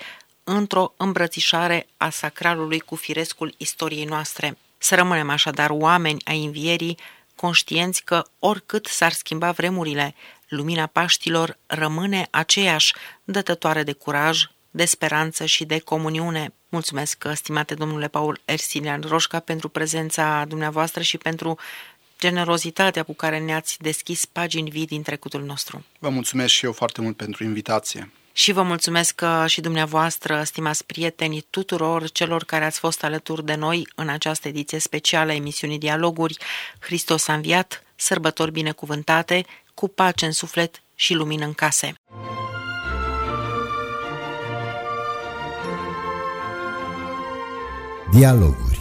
într-o îmbrățișare a sacralului cu firescul istoriei noastre. Să rămânem așadar oameni ai învierii, conștienți că oricât s-ar schimba vremurile, lumina Paștilor rămâne aceeași, dătătoare de curaj, de speranță și de comuniune. Mulțumesc, stimate domnule Paul Ersilian Roșca, pentru prezența dumneavoastră și pentru generozitatea cu care ne-ați deschis pagini vii din trecutul nostru. Vă mulțumesc și eu foarte mult pentru invitație. Și vă mulțumesc și dumneavoastră, stimați prieteni, tuturor celor care ați fost alături de noi în această ediție specială a emisiunii Dialoguri. Hristos a înviat, sărbători binecuvântate, cu pace în suflet și lumină în case. Dialoguri.